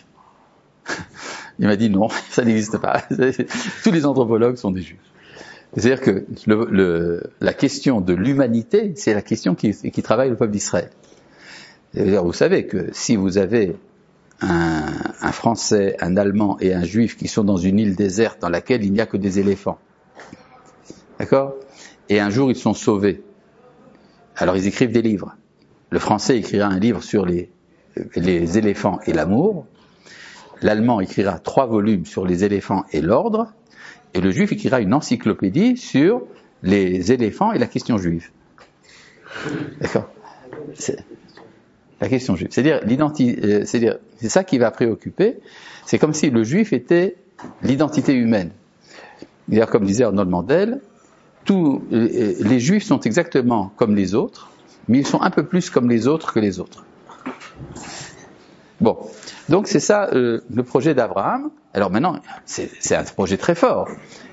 Il m'a dit non, ça n'existe pas. Tous les anthropologues sont des juifs. C'est-à-dire que la question de l'humanité, c'est la question qui travaille le peuple d'Israël. Vous savez que si vous avez un Français, un Allemand et un Juif qui sont dans une île déserte dans laquelle il n'y a que des éléphants, d'accord? Et un jour ils sont sauvés. Alors ils écrivent des livres. Le Français écrira un livre sur les éléphants et l'amour. L'Allemand écrira 3 volumes sur les éléphants et l'ordre. Et le Juif écrira une encyclopédie sur les éléphants et la question juive. D'accord? C'est la question juive. C'est-à-dire c'est ça qui va préoccuper. C'est comme si le Juif était l'identité humaine. D'ailleurs, comme disait Arnold Mandel, les Juifs sont exactement comme les autres, mais ils sont un peu plus comme les autres que les autres. Bon, donc c'est ça le projet d'Abraham. Alors maintenant, c'est un projet très fort.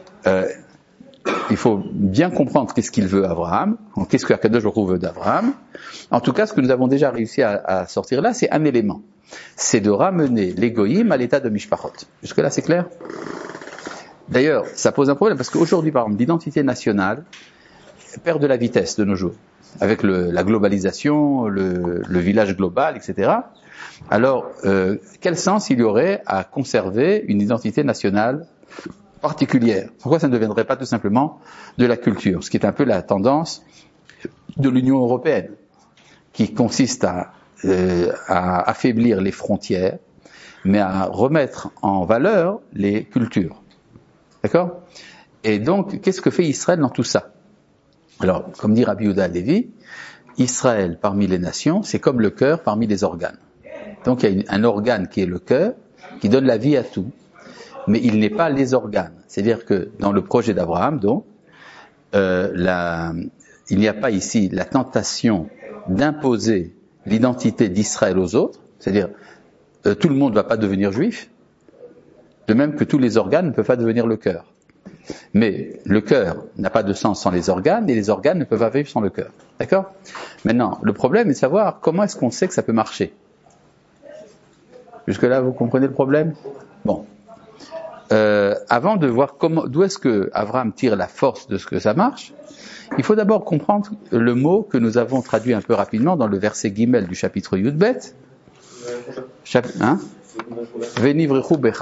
Il faut bien comprendre qu'est-ce qu'il veut Abraham, qu'est-ce que Akadosh Baruch Hu veut d'Abraham. En tout cas, ce que nous avons déjà réussi à sortir là, c'est un élément. C'est de ramener les goïm à l'état de mishpachot. Jusque-là, c'est clair? D'ailleurs, ça pose un problème parce qu'aujourd'hui, par exemple, l'identité nationale perd de la vitesse de nos jours. Avec la globalisation, le village global, etc. Alors, quel sens il y aurait à conserver une identité nationale particulière? Pourquoi ça ne deviendrait pas tout simplement de la culture? Ce qui est un peu la tendance de l'Union européenne, qui consiste à affaiblir les frontières, mais à remettre en valeur les cultures. D'accord? Et donc, qu'est-ce que fait Israël dans tout ça? Alors, comme dit Rabbi Yehuda Halevi, Israël parmi les nations, c'est comme le cœur parmi les organes. Donc il y a un organe qui est le cœur, qui donne la vie à tout, mais il n'est pas les organes. C'est-à-dire que dans le projet d'Abraham, donc, il n'y a pas ici la tentation d'imposer l'identité d'Israël aux autres, c'est-à-dire tout le monde ne va pas devenir juif, de même que tous les organes ne peuvent pas devenir le cœur. Mais le cœur n'a pas de sens sans les organes, et les organes ne peuvent pas vivre sans le cœur. D'accord? Maintenant, le problème est de savoir comment est-ce qu'on sait que ça peut marcher. Jusque-là, vous comprenez le problème? Bon. Avant de voir d'où est-ce que Abraham tire la force de ce que ça marche, il faut d'abord comprendre le mot que nous avons traduit un peu rapidement dans le verset Gimel du chapitre Yudbet. Venivrechu becha.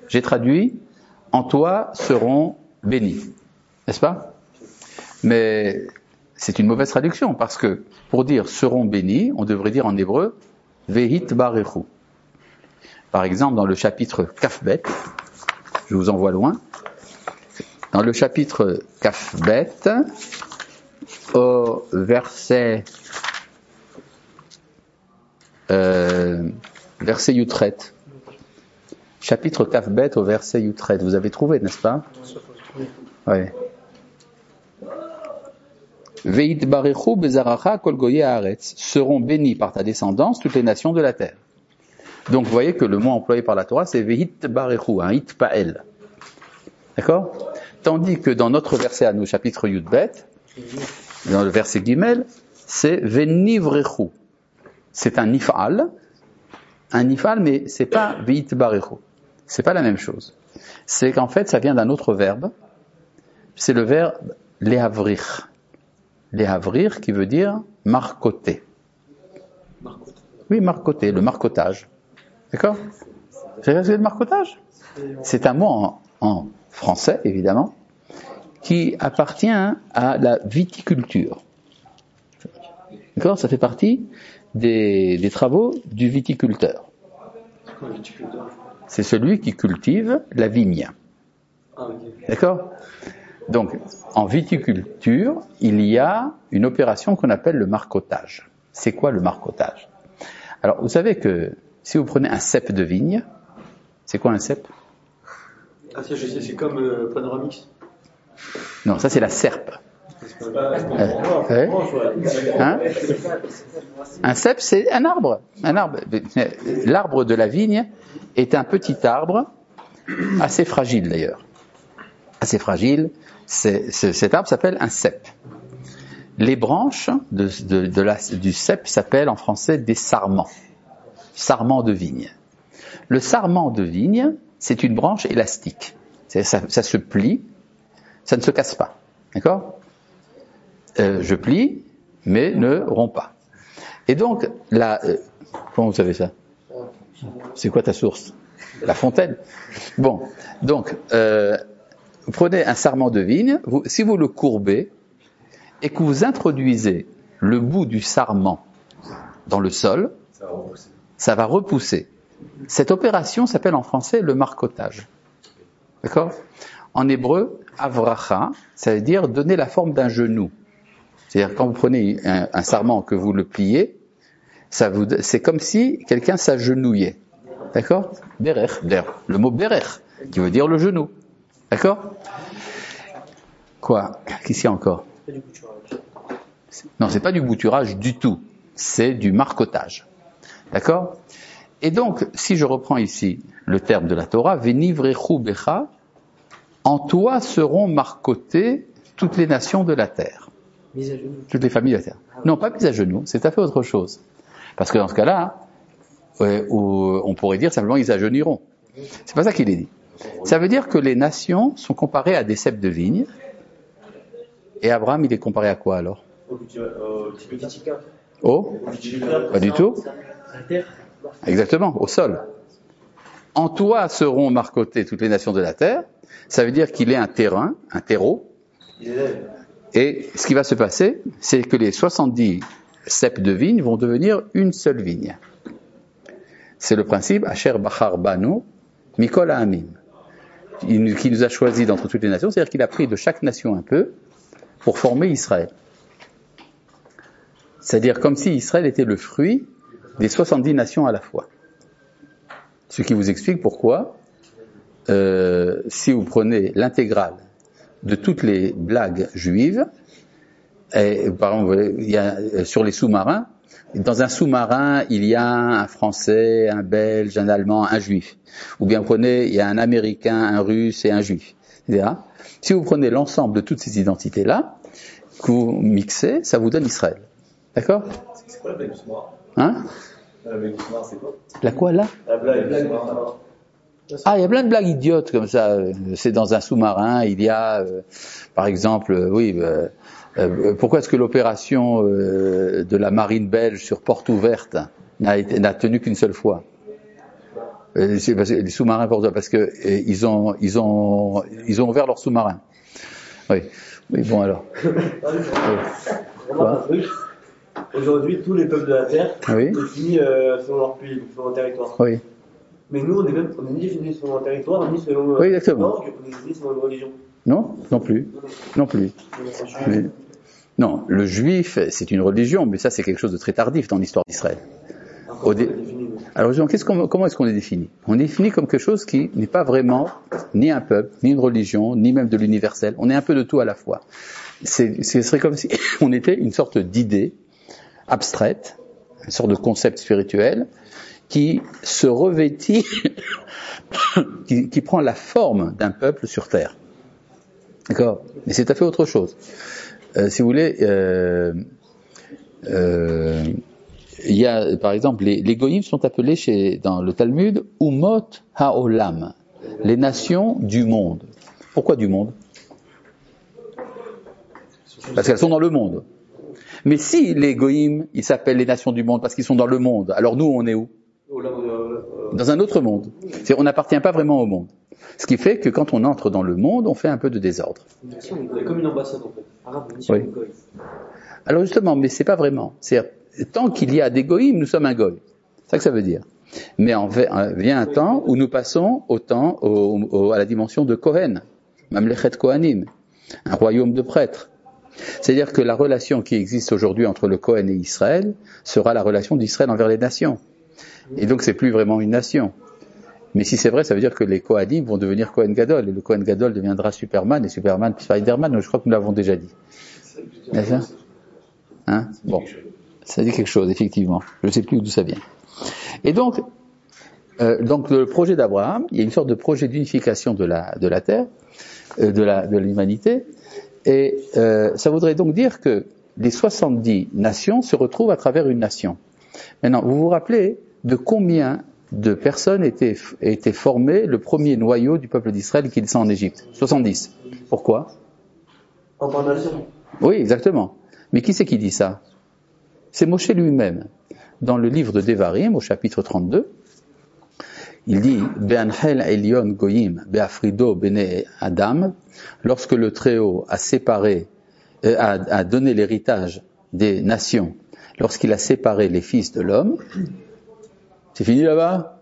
J'ai traduit « En toi seront bénis ». N'est-ce pas? Mais c'est une mauvaise traduction parce que pour dire « seront bénis », on devrait dire en hébreu « Vehit barechu ». Par exemple, dans le chapitre Kafbet, je vous envoie loin, dans le chapitre Kafbet, au verset Yutret, chapitre Kafbet au verset Yutret, vous avez trouvé, n'est-ce pas? Oui. Veit barechu bezaracha kol goyei haaretz, seront bénis par ta descendance toutes les nations de la terre. Donc vous voyez que le mot employé par la Torah c'est veit barechu, un hit pa'el. D'accord? Tandis que dans notre verset à nous, chapitre Yudbet, dans le verset Gimel, c'est venivrechu. C'est un nifal, mais c'est pas veit barechu. C'est pas la même chose. C'est qu'en fait, ça vient d'un autre verbe. C'est le verbe lehavrir. Lehavrir qui veut dire marcoter. Oui, marcoter, le marcotage. D'accord? Vous savez ce que c'est le marcotage? C'est un mot en français, évidemment, qui appartient à la viticulture. D'accord? Ça fait partie des travaux du viticulteur. C'est celui qui cultive la vigne. D'accord? Donc, en viticulture, il y a une opération qu'on appelle le marcotage. C'est quoi le marcotage? Alors, vous savez que si vous prenez un cep de vigne, c'est quoi un cep? Ah ça je sais, c'est comme Panoramix. Non, ça c'est la serpe. Hein? Un cep, c'est un arbre. L'arbre de la vigne est un petit arbre, assez fragile d'ailleurs. Assez fragile. Cet arbre s'appelle un cep. Les branches du cep s'appellent en français des sarments. Sarments de vigne. Le sarment de vigne, c'est une branche élastique. Ça se plie, ça ne se casse pas. D'accord? Je plie, mais ne romps pas. Et donc, comment vous savez ça? C'est quoi ta source? La fontaine. Bon, donc, vous prenez un sarment de vigne, si vous le courbez, et que vous introduisez le bout du sarment dans le sol, ça va repousser. Cette opération s'appelle en français le marcotage. D'accord? En hébreu, avracha, ça veut dire donner la forme d'un genou. C'est-à-dire quand vous prenez un sarment que vous le pliez, c'est comme si quelqu'un s'agenouillait. D'accord? Berech, le mot berech, qui veut dire le genou. D'accord? Quoi? Qu'est-ce qu'il y a encore? Non, c'est pas du bouturage du tout. C'est du marcotage. D'accord? Et donc, si je reprends ici le terme de la Torah, venivrechu becha, en toi seront marcotées toutes les nations de la terre. Mise à genoux. Toutes les familles de la terre. Non, pas mises à genoux, c'est tout à fait autre chose. Parce que dans ce cas-là, on pourrait dire simplement ils agenouilleront. C'est pas ça qu'il est dit. Ça veut dire que les nations sont comparées à des ceps de vigne. Et Abraham, il est comparé à quoi alors? Pas du tout. Exactement, au sol. En toi seront marcotées toutes les nations de la terre. Ça veut dire qu'il est un terreau. Et ce qui va se passer, c'est que les 70 ceps de vigne vont devenir une seule vigne. C'est le principe Asher Bachar Banu Mikol Ha'amim, qui nous a choisis d'entre toutes les nations, c'est-à-dire qu'il a pris de chaque nation un peu pour former Israël. C'est-à-dire comme si Israël était le fruit des 70 nations à la fois. Ce qui vous explique pourquoi, si vous prenez l'intégrale de toutes les blagues juives, et, par exemple, il y a, sur les sous-marins, dans un sous-marin, il y a un Français, un Belge, un Allemand, un Juif. Ou bien prenez, il y a un Américain, un Russe et un Juif, etc. Si vous prenez l'ensemble de toutes ces identités-là, que vous mixez, ça vous donne Israël. D'accord? C'est quoi la blague du sous-marin? Hein? La blague du sous-marin, c'est quoi? La quoi, là? La blague du sous-marin. Ah, il y a plein de blagues idiotes comme ça. C'est dans un sous-marin, il y a, par exemple, pourquoi est-ce que l'opération de la marine belge sur porte ouverte n'a tenu qu'une seule fois? les sous-marins pour parce que ils ont ouvert leurs sous-marins. Oui. Oui, bon alors. Remarque un truc. Aujourd'hui, tous les peuples de la Terre Oui. sont définis selon leur pays, selon leur territoire. Oui. Mais nous, on est ni définis selon leur territoire, ni selon Oui, leur exactement. langue, on est définis selon une religion. Non, non plus. Mais, non, le juif, c'est une religion, mais ça c'est quelque chose de très tardif dans l'histoire d'Israël. Alors justement, comment est-ce qu'on est défini? On est défini comme quelque chose qui n'est pas vraiment ni un peuple, ni une religion, ni même de l'universel. On est un peu de tout à la fois. Ce serait comme si on était une sorte d'idée abstraite, une sorte de concept spirituel qui se revêtit, qui prend la forme d'un peuple sur terre. D'accord? Mais c'est tout à fait autre chose. Si vous voulez, il y a, par exemple, les goïms sont appelés dans le Talmud Umot Haolam, les nations du monde. Pourquoi du monde? Parce qu'elles sont dans le monde. Mais si les goïms, ils s'appellent les nations du monde parce qu'ils sont dans le monde, alors nous, on est où? Dans un autre monde. On n'appartient pas vraiment au monde. Ce qui fait que quand on entre dans le monde, on fait un peu de désordre. C'est comme une ambassade en fait. Arabe, oui. Alors justement, mais c'est pas vraiment. C'est-à-dire, tant qu'il y a des goïms, nous sommes un goï. C'est ça que ça veut dire. Mais vient un temps où nous passons à la dimension de Kohen, Mamlechet Kohanim, un royaume de prêtres. C'est-à-dire que la relation qui existe aujourd'hui entre le Kohen et Israël sera la relation d'Israël envers les nations. Et donc c'est plus vraiment une nation. Mais si c'est vrai, ça veut dire que les Kohanim vont devenir Kohen Gadol, et le Kohen Gadol deviendra Superman, et Superman Spider-Man, donc je crois que nous l'avons déjà dit. N'est-ce pas? Hein? Bon. Ça dit quelque chose, effectivement. Je ne sais plus d'où ça vient. Et donc le projet d'Abraham, il y a une sorte de projet d'unification de la terre, de l'humanité, et ça voudrait donc dire que les 70 nations se retrouvent à travers une nation. Maintenant, vous vous rappelez de combien de personnes étaient formées le premier noyau du peuple d'Israël qui descend en Égypte? 70. Pourquoi? En par nation. Oui, exactement. Mais qui c'est qui dit ça? C'est Moshe lui-même. Dans le livre de Devarim, au chapitre 32, il dit « Be'anhel Elion Goyim Be'afrido Bene Adam » lorsque le Très-Haut a donné l'héritage des nations, lorsqu'il a séparé les fils de l'homme, c'est fini là-bas?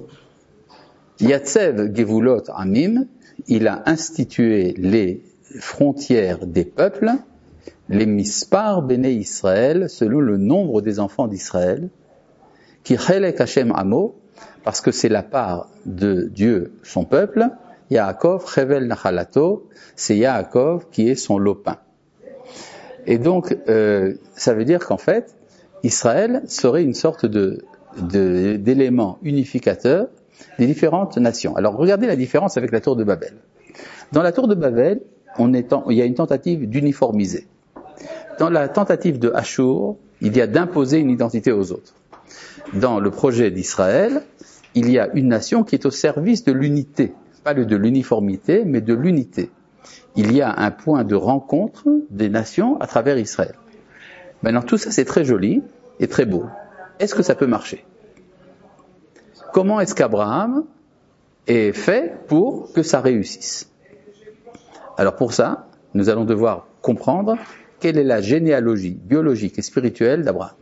Yatsev Gevulot Amim, il a institué les frontières des peuples, les mispar Bene Israël, selon le nombre des enfants d'Israël, qui chelek Hashem Amo, parce que c'est la part de Dieu, son peuple, Yaakov Chevel Nachalato, c'est Yaakov qui est son lopin. Et donc, ça veut dire qu'en fait, Israël serait une sorte d'élément unificateur des différentes nations. Alors, regardez la différence avec la tour de Babel. Dans la tour de Babel, il y a une tentative d'uniformiser. Dans la tentative de Ashur, il y a d'imposer une identité aux autres. Dans le projet d'Israël, il y a une nation qui est au service de l'unité, pas de l'uniformité, mais de l'unité. Il y a un point de rencontre des nations à travers Israël. Maintenant, tout ça c'est très joli et très beau. Est-ce que ça peut marcher? Comment est-ce qu'Abraham est fait pour que ça réussisse? Alors pour ça, nous allons devoir comprendre quelle est la généalogie biologique et spirituelle d'Abraham.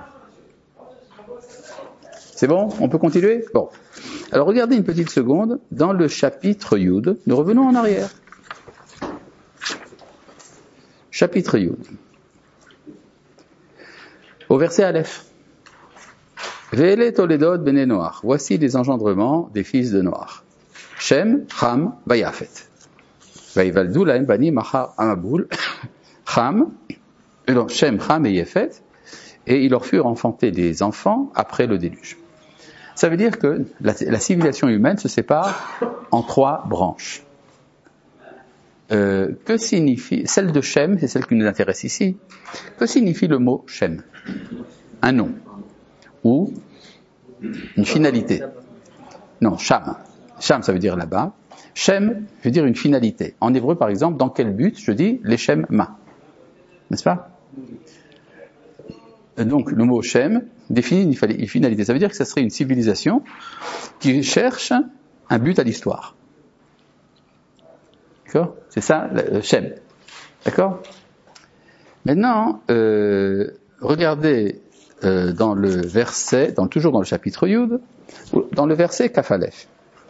C'est bon? On peut continuer? Bon. Alors regardez une petite seconde, dans le chapitre Yud, nous revenons en arrière. Chapitre Yud. Au verset Aleph. Ve'ele Toledot bene Noach. Voici les engendrements des fils de Noach. Shem, Ham, Vayafet. Vayivaldu lahem banim achar Amaboul. Ham, Shem, Ham et Yafet. Et ils leur furent enfantés des enfants après le déluge. Ça veut dire que la civilisation humaine se sépare en 3 branches. Que signifie, celle de Shem, c'est celle qui nous intéresse ici, que signifie le mot Shem? Un nom. Ou une finalité. Non, Sham. Sham, ça veut dire là-bas. Shem veut dire une finalité. En hébreu, par exemple, dans quel but? Je dis les Shem Ma. N'est-ce pas? Donc le mot Shem définit une finalité. Ça veut dire que ça serait une civilisation qui cherche un but à l'histoire. D'accord ? C'est ça, Shem. D'accord ? Maintenant, regardez dans le verset, toujours dans le chapitre Yud, dans le verset Kaf Aleph.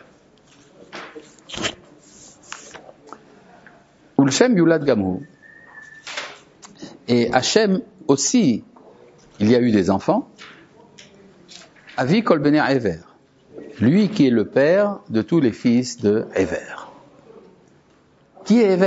Ul Shem Yulad Gamhu. Et Hachem aussi, il y a eu des enfants. Avi Kol Bnei Ever. Lui qui est le père de tous les fils de Ever. Qui est Ever ?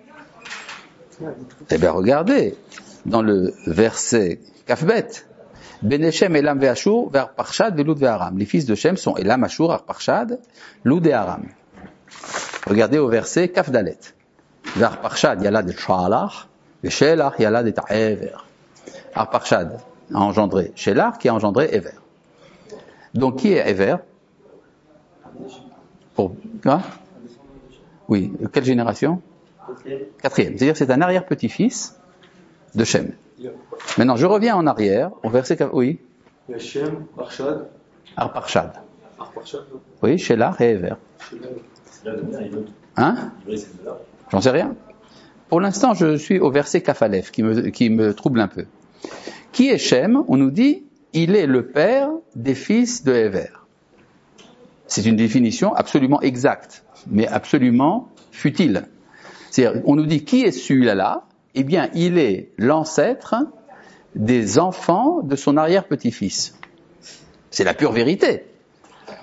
Eh bien, regardez, dans le verset Kafbet, Bnei Shem Elam ve'Ashur ve'Arparchad ve'Lud ve'Aram. Les fils de Shem sont Elam, Ashur, Arparchad, Lud et Aram. Regardez au verset Kafdalet. Ve'Arparchad Yalad et Shalach, ve'Shelach Yalad et Ever. Arparchad a engendré Shelach qui a engendré Ever. Donc qui est Ever ? Quoi ? Oui, quelle génération ? Quatrième. C'est-à-dire c'est un arrière-petit-fils de Shem. Maintenant, je reviens en arrière, au verset... Oui. Il y a Shem, Arparchad. Arparchad. Arparchad. Oui, Shelach et Ever. Hein ? J'en sais rien. Pour l'instant, je suis au verset Kafalef, qui me trouble un peu. Qui est Shem ? On nous dit, il est le père des fils de Ever. C'est une définition absolument exacte, mais absolument futile. C'est-à-dire, on nous dit, qui est celui-là ? Eh bien, il est l'ancêtre des enfants de son arrière-petit-fils. C'est la pure vérité. D'accord ?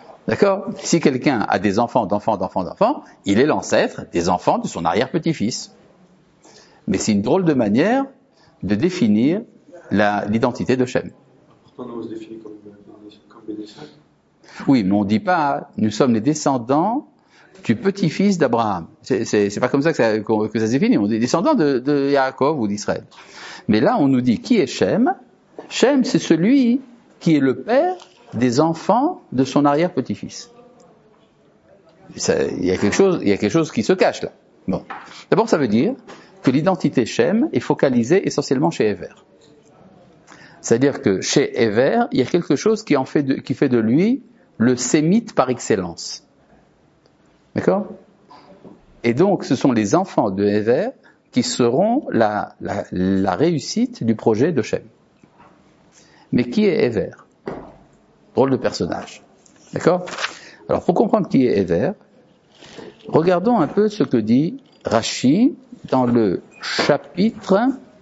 Si quelqu'un a des enfants, il est l'ancêtre des enfants de son arrière-petit-fils. Mais c'est une drôle de manière de définir l'identité de Shem. Pourtant, on se définit comme bénéficiaire. Oui, mais on ne dit pas, nous sommes les descendants du petit-fils d'Abraham. C'est pas comme ça que ça se définit. On dit descendants de Yaakov ou d'Israël. Mais là, on nous dit qui est Shem. Shem, c'est celui qui est le père des enfants de son arrière-petit-fils. Il y a quelque chose qui se cache là. Bon. D'abord, ça veut dire que l'identité Shem est focalisée essentiellement chez Ever. C'est-à-dire que chez Ever, il y a quelque chose qui fait de lui le sémite par excellence. D'accord ? Et donc, ce sont les enfants de Ever qui seront la réussite du projet de Shem. Mais qui est Ever ? Drôle de personnage. D'accord ? Alors, pour comprendre qui est Ever, regardons un peu ce que dit Rashi dans le chapitre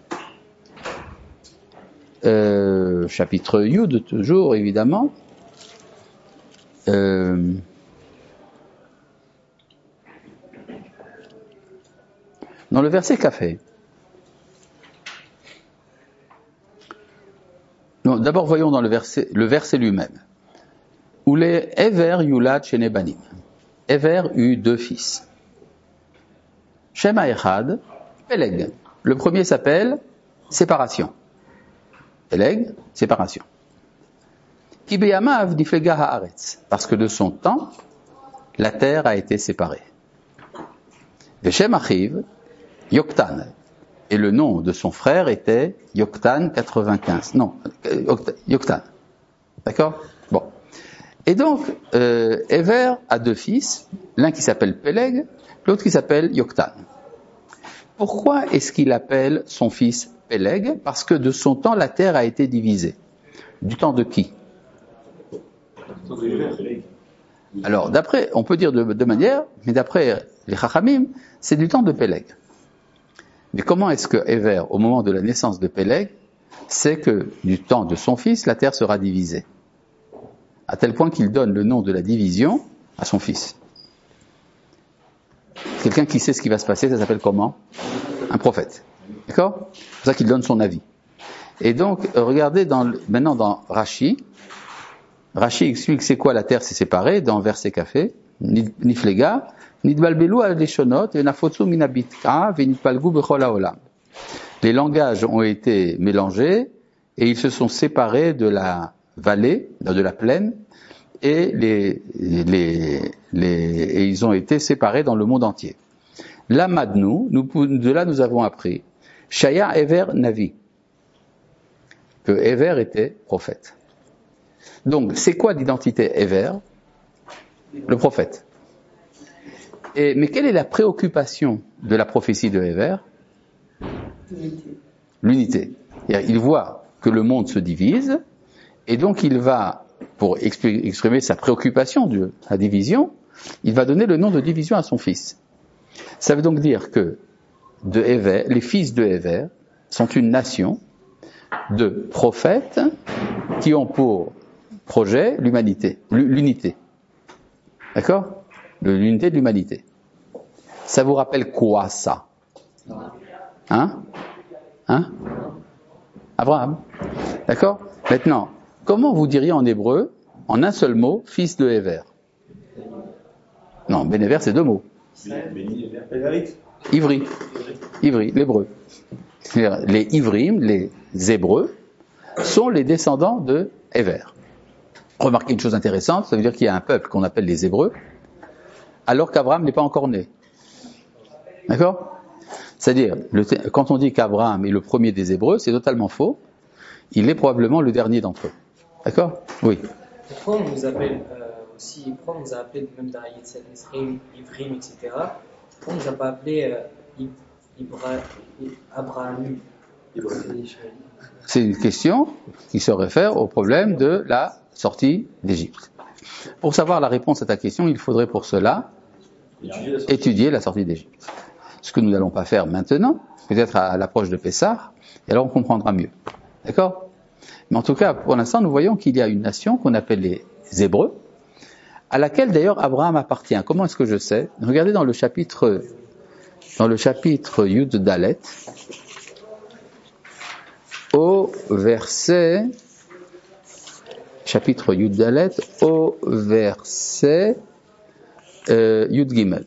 Yud, toujours, évidemment. Dans le verset Café. Non, d'abord, voyons dans le verset lui-même. Où les Ever Yulad Shenebanim. Ever eut 2 fils. Shema Echad, Peleg. Le premier s'appelle séparation. Peleg, séparation. Ki beyamav niflega haaretz. Parce que de son temps, la terre a été séparée. Veshem achiv, Yoktan. Et le nom de son frère était Yoktan 95. Non, Yoktan. D'accord ? Bon. Et donc, Ever a 2 fils, l'un qui s'appelle Peleg, l'autre qui s'appelle Yoktan. Pourquoi est-ce qu'il appelle son fils Peleg ? Parce que de son temps, la terre a été divisée. Du temps de qui ? Alors, on peut dire de deux manières, mais d'après les Chachamim, c'est du temps de Peleg. Mais comment est-ce que Ever, au moment de la naissance de Peleg, sait que du temps de son fils, la terre sera divisée ? À tel point qu'il donne le nom de la division à son fils. Quelqu'un qui sait ce qui va se passer, ça s'appelle comment ? Un prophète. D'accord ? C'est pour ça qu'il donne son avis. Et donc, regardez maintenant dans Rashi. Rashi explique c'est quoi la terre s'est séparée dans verset Café. Niflega, nidbalbelu al-leshonot, venafotsu minabitka, venitpalgu bechol haolam. Les langages ont été mélangés et ils se sont séparés de la vallée, de la plaine, et ils ont été séparés dans le monde entier. Là, Madnou, de là nous avons appris Shaya Ever Navi. que Ever était prophète. Donc, c'est quoi l'identité Ever? Le prophète. Mais quelle est la préoccupation de la prophétie de Ever? L'unité. Il voit que le monde se divise, et donc il va, pour exprimer sa préoccupation de la division, il va donner le nom de division à son fils. Ça veut donc dire que de Ever, les fils de Ever sont une nation de prophètes qui ont pour projet l'unité. D'accord? L'unité de l'humanité. Ça vous rappelle quoi, ça? Hein? Abraham. D'accord? Maintenant, comment vous diriez en hébreu, en un seul mot, fils de Ever? Non, Ben Ever, c'est deux mots. Ivri, l'hébreu. Les Ivrim, les Hébreux, sont les descendants de Ever. Remarquez une chose intéressante, ça veut dire qu'il y a un peuple qu'on appelle les Hébreux, alors qu'Abraham n'est pas encore né. D'accord? C'est-à-dire, quand on dit qu'Abraham est le premier des Hébreux, c'est totalement faux. Il est probablement le dernier d'entre eux. D'accord? Oui. Pourquoi on nous appelle pourquoi on nous a appelé même dans Yetzel Nisrim, Ivrim, etc. Pourquoi on ne nous a pas appelé Abraham? C'est une question qui se réfère au problème de la sortie d'Égypte. Pour savoir la réponse à ta question, il faudrait pour cela étudier la sortie d'Égypte. Ce que nous n'allons pas faire maintenant, peut-être à l'approche de Pessah, et alors on comprendra mieux. D'accord? Mais en tout cas, pour l'instant, nous voyons qu'il y a une nation qu'on appelle les Hébreux, à laquelle d'ailleurs Abraham appartient. Comment est-ce que je sais? Regardez dans le chapitre Yud Dalet, au verset, chapitre Yud Dalet, au verset Yud Gimel.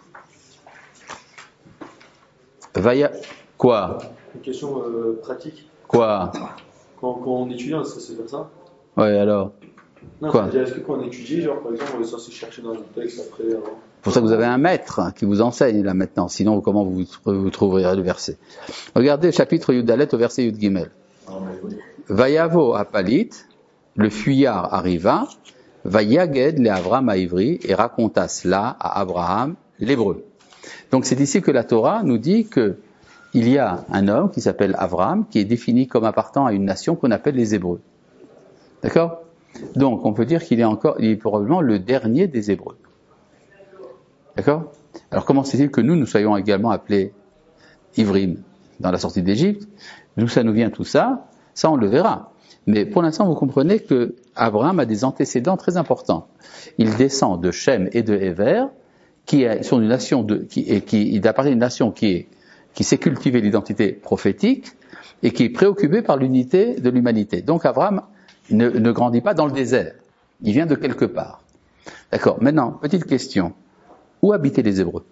Quoi? Une question pratique. Quoi? Quand on étudie, ça c'est faire ça? Ouais, alors. Non, Quoi? Est-ce que quand on étudie, genre par exemple, on est censé chercher dans un texte après. C'est pour ça que vous avez un maître qui vous enseigne là maintenant. Sinon, comment vous trouverez le verset? Regardez le chapitre Yud Dalet au verset Yud Gimel. Vayavo Apalit, le fuyard arriva, Vayaged le Avram à Ivri, et raconta cela à Abraham, l'hébreu. Donc c'est ici que la Torah nous dit que il y a un homme qui s'appelle Avram, qui est défini comme appartenant à une nation qu'on appelle les Hébreux. D'accord? Donc on peut dire qu'il est probablement le dernier des Hébreux. D'accord? Alors comment c'est-il que nous soyons également appelés Ivrim dans la sortie d'Égypte? D'où ça nous vient tout ça? Ça on le verra. Mais pour l'instant vous comprenez que Abraham a des antécédents très importants. Il descend de Shem et de Héver, qui sont une nation il appartient à une nation qui sait cultiver l'identité prophétique et qui est préoccupée par l'unité de l'humanité. Donc Abraham ne grandit pas dans le désert. Il vient de quelque part. D'accord. Maintenant, petite question. Où habitaient les Hébreux?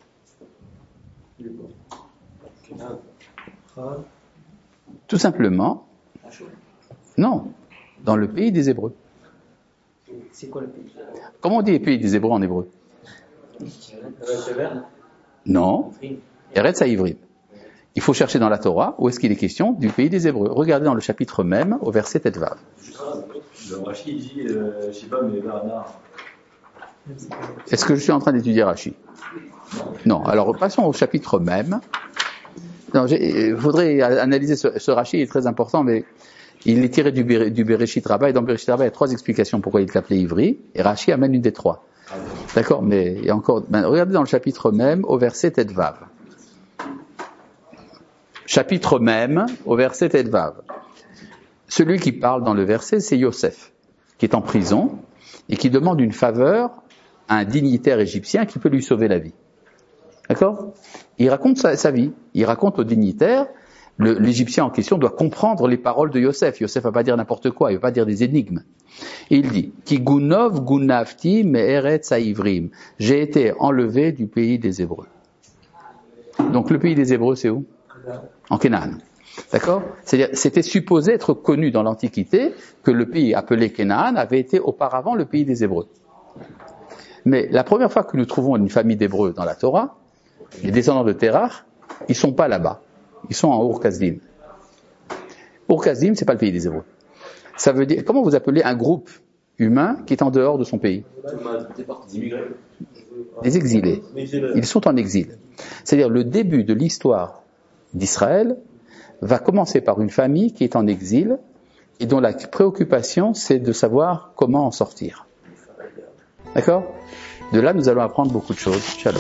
Tout simplement. Non. Dans le pays des Hébreux. C'est quoi le pays? Comment on dit les pays des Hébreux en hébreu? Non. Eretz Haïvrim. Il faut chercher dans la Torah où est-ce qu'il est question du pays des Hébreux. Regardez dans le chapitre même, au verset Tetvav. Le Rashi dit Shibam et Bernard. Est-ce que je suis en train d'étudier Rashi? Non. Alors passons au chapitre même. Il faudrait analyser ce Rashi, il est très important, mais il est tiré du Bereshit Rabbah, et dans Bereshit Rabbah, il y a 3 explications pourquoi il est appelé Ivri, et Rashi amène une des 3. D'accord, mais il y a encore. Regardez dans le chapitre même, au verset Tetvav. Chapitre même, au verset Tetvav. Celui qui parle dans le verset, c'est Yosef, qui est en prison et qui demande une faveur à un dignitaire égyptien qui peut lui sauver la vie. D'accord? Il raconte sa vie. Il raconte au dignitaire. L'Égyptien en question doit comprendre les paroles de Yosef. Yosef va pas dire n'importe quoi, il va pas dire des énigmes. Et il dit, Ki gunov gunavti me'eretz haïvrim. J'ai été enlevé du pays des Hébreux. Donc le pays des Hébreux, c'est où? En Canaan. D'accord? C'est-à-dire, c'était supposé être connu dans l'Antiquité que le pays appelé Canaan avait été auparavant le pays des Hébreux. Mais la première fois que nous trouvons une famille d'Hébreux dans la Torah, les descendants de Terach, ils sont pas là-bas. Ils sont en Ur Kasdim. Pour Kazim, c'est pas le pays des Hébreux. Ça veut dire, comment vous appelez un groupe humain qui est en dehors de son pays? Des immigrés. Des exilés. Ils sont en exil. C'est-à-dire le début de l'histoire d'Israël va commencer par une famille qui est en exil et dont la préoccupation c'est de savoir comment en sortir. D'accord? De là, nous allons apprendre beaucoup de choses. Shalom.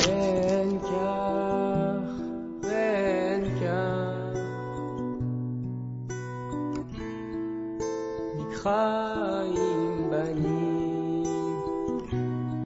חיים בנים